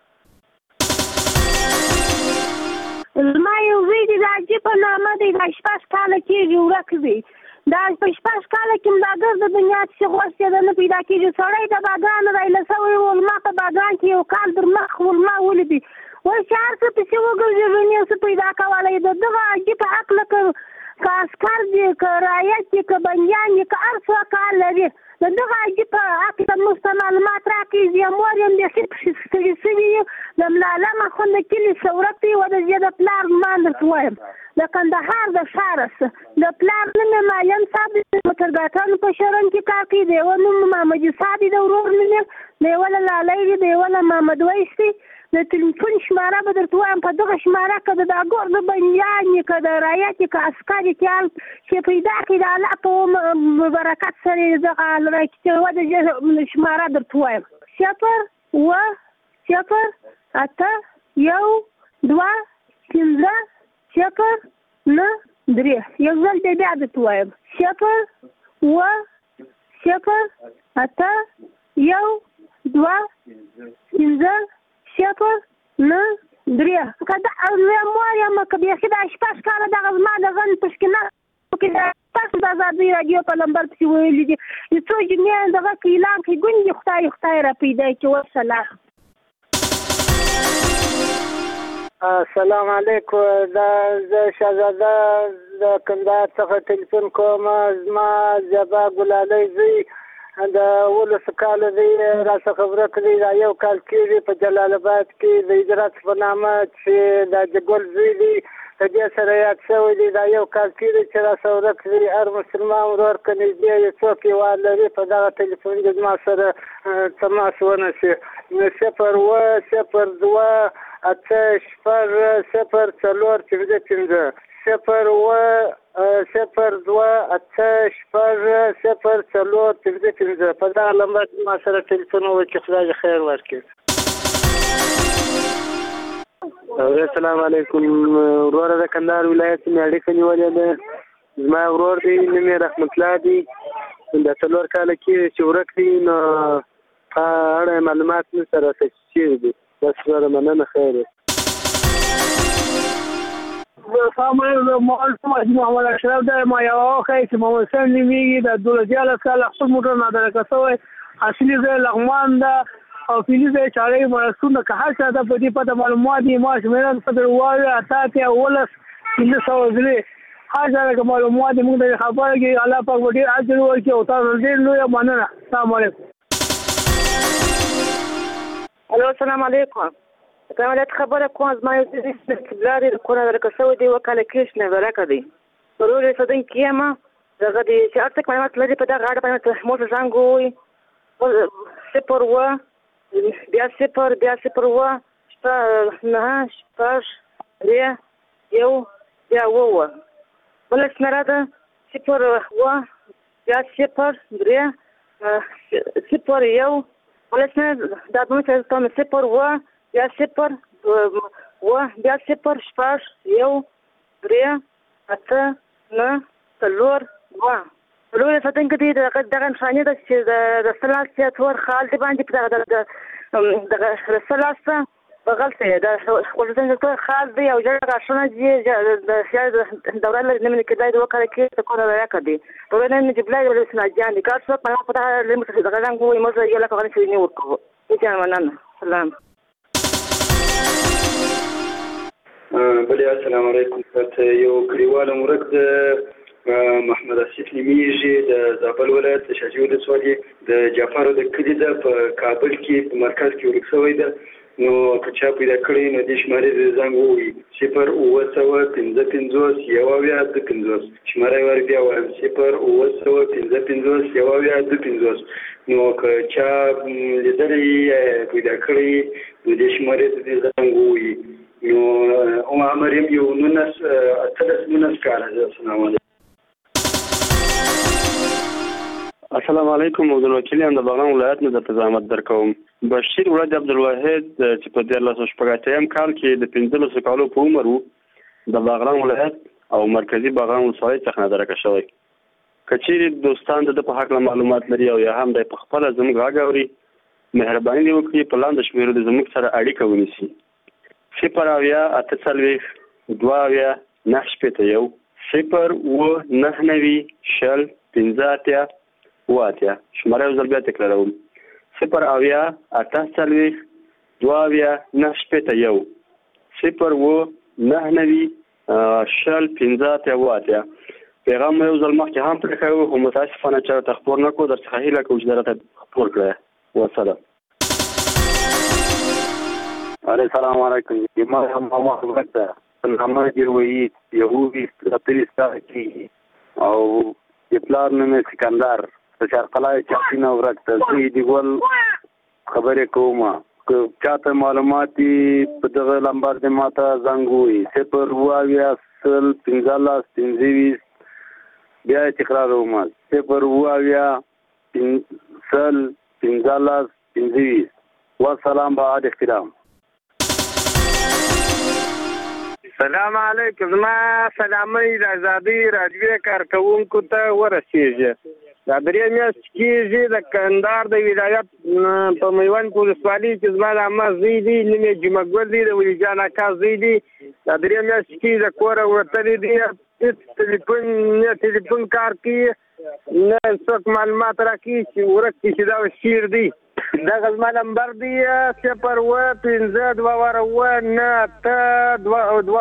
زما یو زوی دی د حاجي په نامه دی دا شپږ کاله کېږي ورک دی دا په شپږ کاله کې هم دا ګرد د دنیا چې غوښتې ده نه پیدا کېږي سړی د باګان رایله سوی و ما په باګان کې یو کال در مخ ولما ولیدي وایي چې هر څه پسې وګرځېږي نه څه پیدا کولی د دغه حاجي په هکله که عسکر دی که رعیت دی که بندیان دی که هر څه کار لري د دغه حاجي په هکله موږ ته معلومات راکړي زه مور یم بیخي پسې ستړي سوي یو د ملالم اخوند د کلي شهرت دی و د زه د پلار مان درته وایم د کندهار د ښاره څه د پلار نوم یې مالیم صاحب دی د موټرګاټانو په شرن کې کار کوي د یوه نوم محمدي صاحب دی د ورور نوم یې د یوه له لالی دی د یوه له محمد ویس دی د تلیفون شماره به درته وایم په دغه شماره که د دا ګرد بندیان یې که د رعیت یې که عسکر یې که چې پیدا کړي د الله په برکت سره یې دغه راکړي و د شماره درته وایم صفر اووه صفر اته یو دوه پنځه صفر نهه درې یو ځل بیا بیا درته وایم صفر اووه صفر اته یو دوه پنځه صفر نهه درې که دا زه مور یم که بیخي دا شپږ کاله دغه زما د غن تشکیله کې تاسو د ازادۍ راډیو په لمبر پسې ویلي دي د څو جمعې دغه کې اعلان کړي ګوندې خدای خدای را پیدا کړي والسلام. السلام علیکم دا زه شهزاده د کندهار څخه ټلیفون کوم زما زیبا ګلالی زوی د اوولسو کالو دی راڅخه ورک دی دا یو کال کېږي په جلال آباد کې د هجرت په نامه چې دا جګل زوی دی د دې سره یاد شوی دی دا یو کال کېږي چې راڅخه ورک دی هر مسلمان ورور که نږدې یې څوک هېواد لري په دغه ټلیفون کې زما سره تماس ونیسي صفر اووه صفر دوه اته شپږ صفر څلور پنځه پنځه صفر اووه صفر دوه اته شپږ صفر څلور پنځه پنځه په دغه نمبر کې ما سره ټلیفون وکړي خدای دې خیر ورکړي. السلام علیکم وروره د کندهار ولایت مې اړیکه نیولې ده زما ورور دی نوم یې رحمت الله دی د څلور کاله کې چې ورک دی نو په اړه معلومات مې سره شوي دي بس سره مننه خیر. السلام علیکم محمد اشرف دی ما یو وخت چې محمد حسین نومیږي د دولس دیارلس کاله خپل موټر نادرکه شوی اصلي ځای لغمان ده او فعلي ځای چارې مرستونه که هر چا ته په دې پته معلومات دي ما شمېره صفر اووه اته اتیا اوولس پنځه سوه درې هر چا ته معلومات دي موږ ته خبره کړي الله پاک به ډېر اجر ورکړي او تاسو ډېر لویه مننه. السلام علیکم. الو السلام علیکم. که ولایت خبره کوم زما یو څه استدلال د کور درکه شوی دی وکاله کېش نه ورکه دی ضرور صدن کیما دغه دی چې ارتک معلومات لري په دغه اړه باندې موږ څنګه وي صفر و بیا صفر بیا صفر و نه شپږ درې یو بیا و بل څنګه ده صفر و بیا صفر درې صفر یو بل څنګه دا موږ ته صفر و بیا صفر و بیا صفر شپږ یو درې اته نهه څلور دوه څلور ساتن کې دی دغه دغه نښانې ده چې د رسلاس تور خال دی باندې په دغه دغه رسلاس بغل ته دا ولزم تور خال دی او جره غاښونه دي د سیاست دوره لري نه کېدای د وکړه کې څه کوله راکړي ټول نه جبلای ول سناجان دي کار څه په پتا لمه څه دغه څنګه وي مزه یو لکه غني نه ورکو چې مننه سلام. بله السلام علیکم. یو کلیوال مرک د محمد اسیف نومیږي د زابل ولایت د شاجوی ولسوالۍ د جعفرو د کلي ده په کابل کې په مرکز کې ورک شوی ده نو که چا پیدا کړی نو دې شمارې د زنګ ووایي صفر اووه سوه پنځه پنځوس یو اویا دوه پنځوس شماره یې ور بیا وایم صفر اووه سوه پنځه پنځوس یو اویا دوه پنځوس نو که چا لیدلې پیدا کړی نو د شمارې د زنګ وي نو او امریم یو نونس اتلس نونس کال السلام علیکم. السلام علیکم. او د وکیل ام د بغلان ولایت نه د تزامت درکوم. بشیر ولد عبدالواحد چې په دیارلس شپږ اتیم کال کې د پنځلسو کالو په عمر وو د بغلان ولایت او مرکزی بغلان ولسوالۍ څخه درکه شوی. کچېرې دوستان د په حق معلومات لري او یا هم د خپل زموږ غاګ اوري مهرباني دی وکړي په لاندې شمیرو د زموږ سره اړیکه ونیسي. صفر اویا اته څلوېښت دوه اویا نهه شپېته یو صفر اووه نهه نوي شل پنځه اتیا اووه اتیا. شماره یو ځل بیا تکراروم صفر اویا اته څلوېښت دوه اویا نهه شپېته یو صفر اووه نهه نوي شل پنځه اتیا اووه اتیا. پیغام یو ځل مخکې هم پرې کړی خو متاسفانه چا خپور نه کړو. درڅخه هیله کوم چې دا راته خپور کړی. والسلام. السلام علیکم. ما هم محمد ده نامه جروي يهودي ستريس كي او يبلار من سكندر شرقلای چاپینا ورکته زی دیول خبرې کومه که چاته معلوماتي په دغه لمبر د ماته زنګوي صفر اووه اویا سل پنځلس پنځه ویشت بیا تکرار وم صفر اووه اویا سل پنځلس پنځه ویشت. والسلام بعد احترام. سلام علیکم. زما سلامي د ازادي راډیو کارکونکو ته ورسیږي. دا درې میاشتې کېږي د کندهار د ولایت په میوند ولسوالۍ کې زما د عمه زوی دی نوم یې جمعه ګل دی د ولی جان اکا زوی دی. دا درې میاشتې کېږي د کوره وتلی دی. هېڅ ټلیفون نه ټلیفون کار کوي نه څوک معلومات راکوي چې ورک کړي چې دا شیر دی. دغه زما نمبر دی صفر اووه پنځه دوه اووه نه اته دوه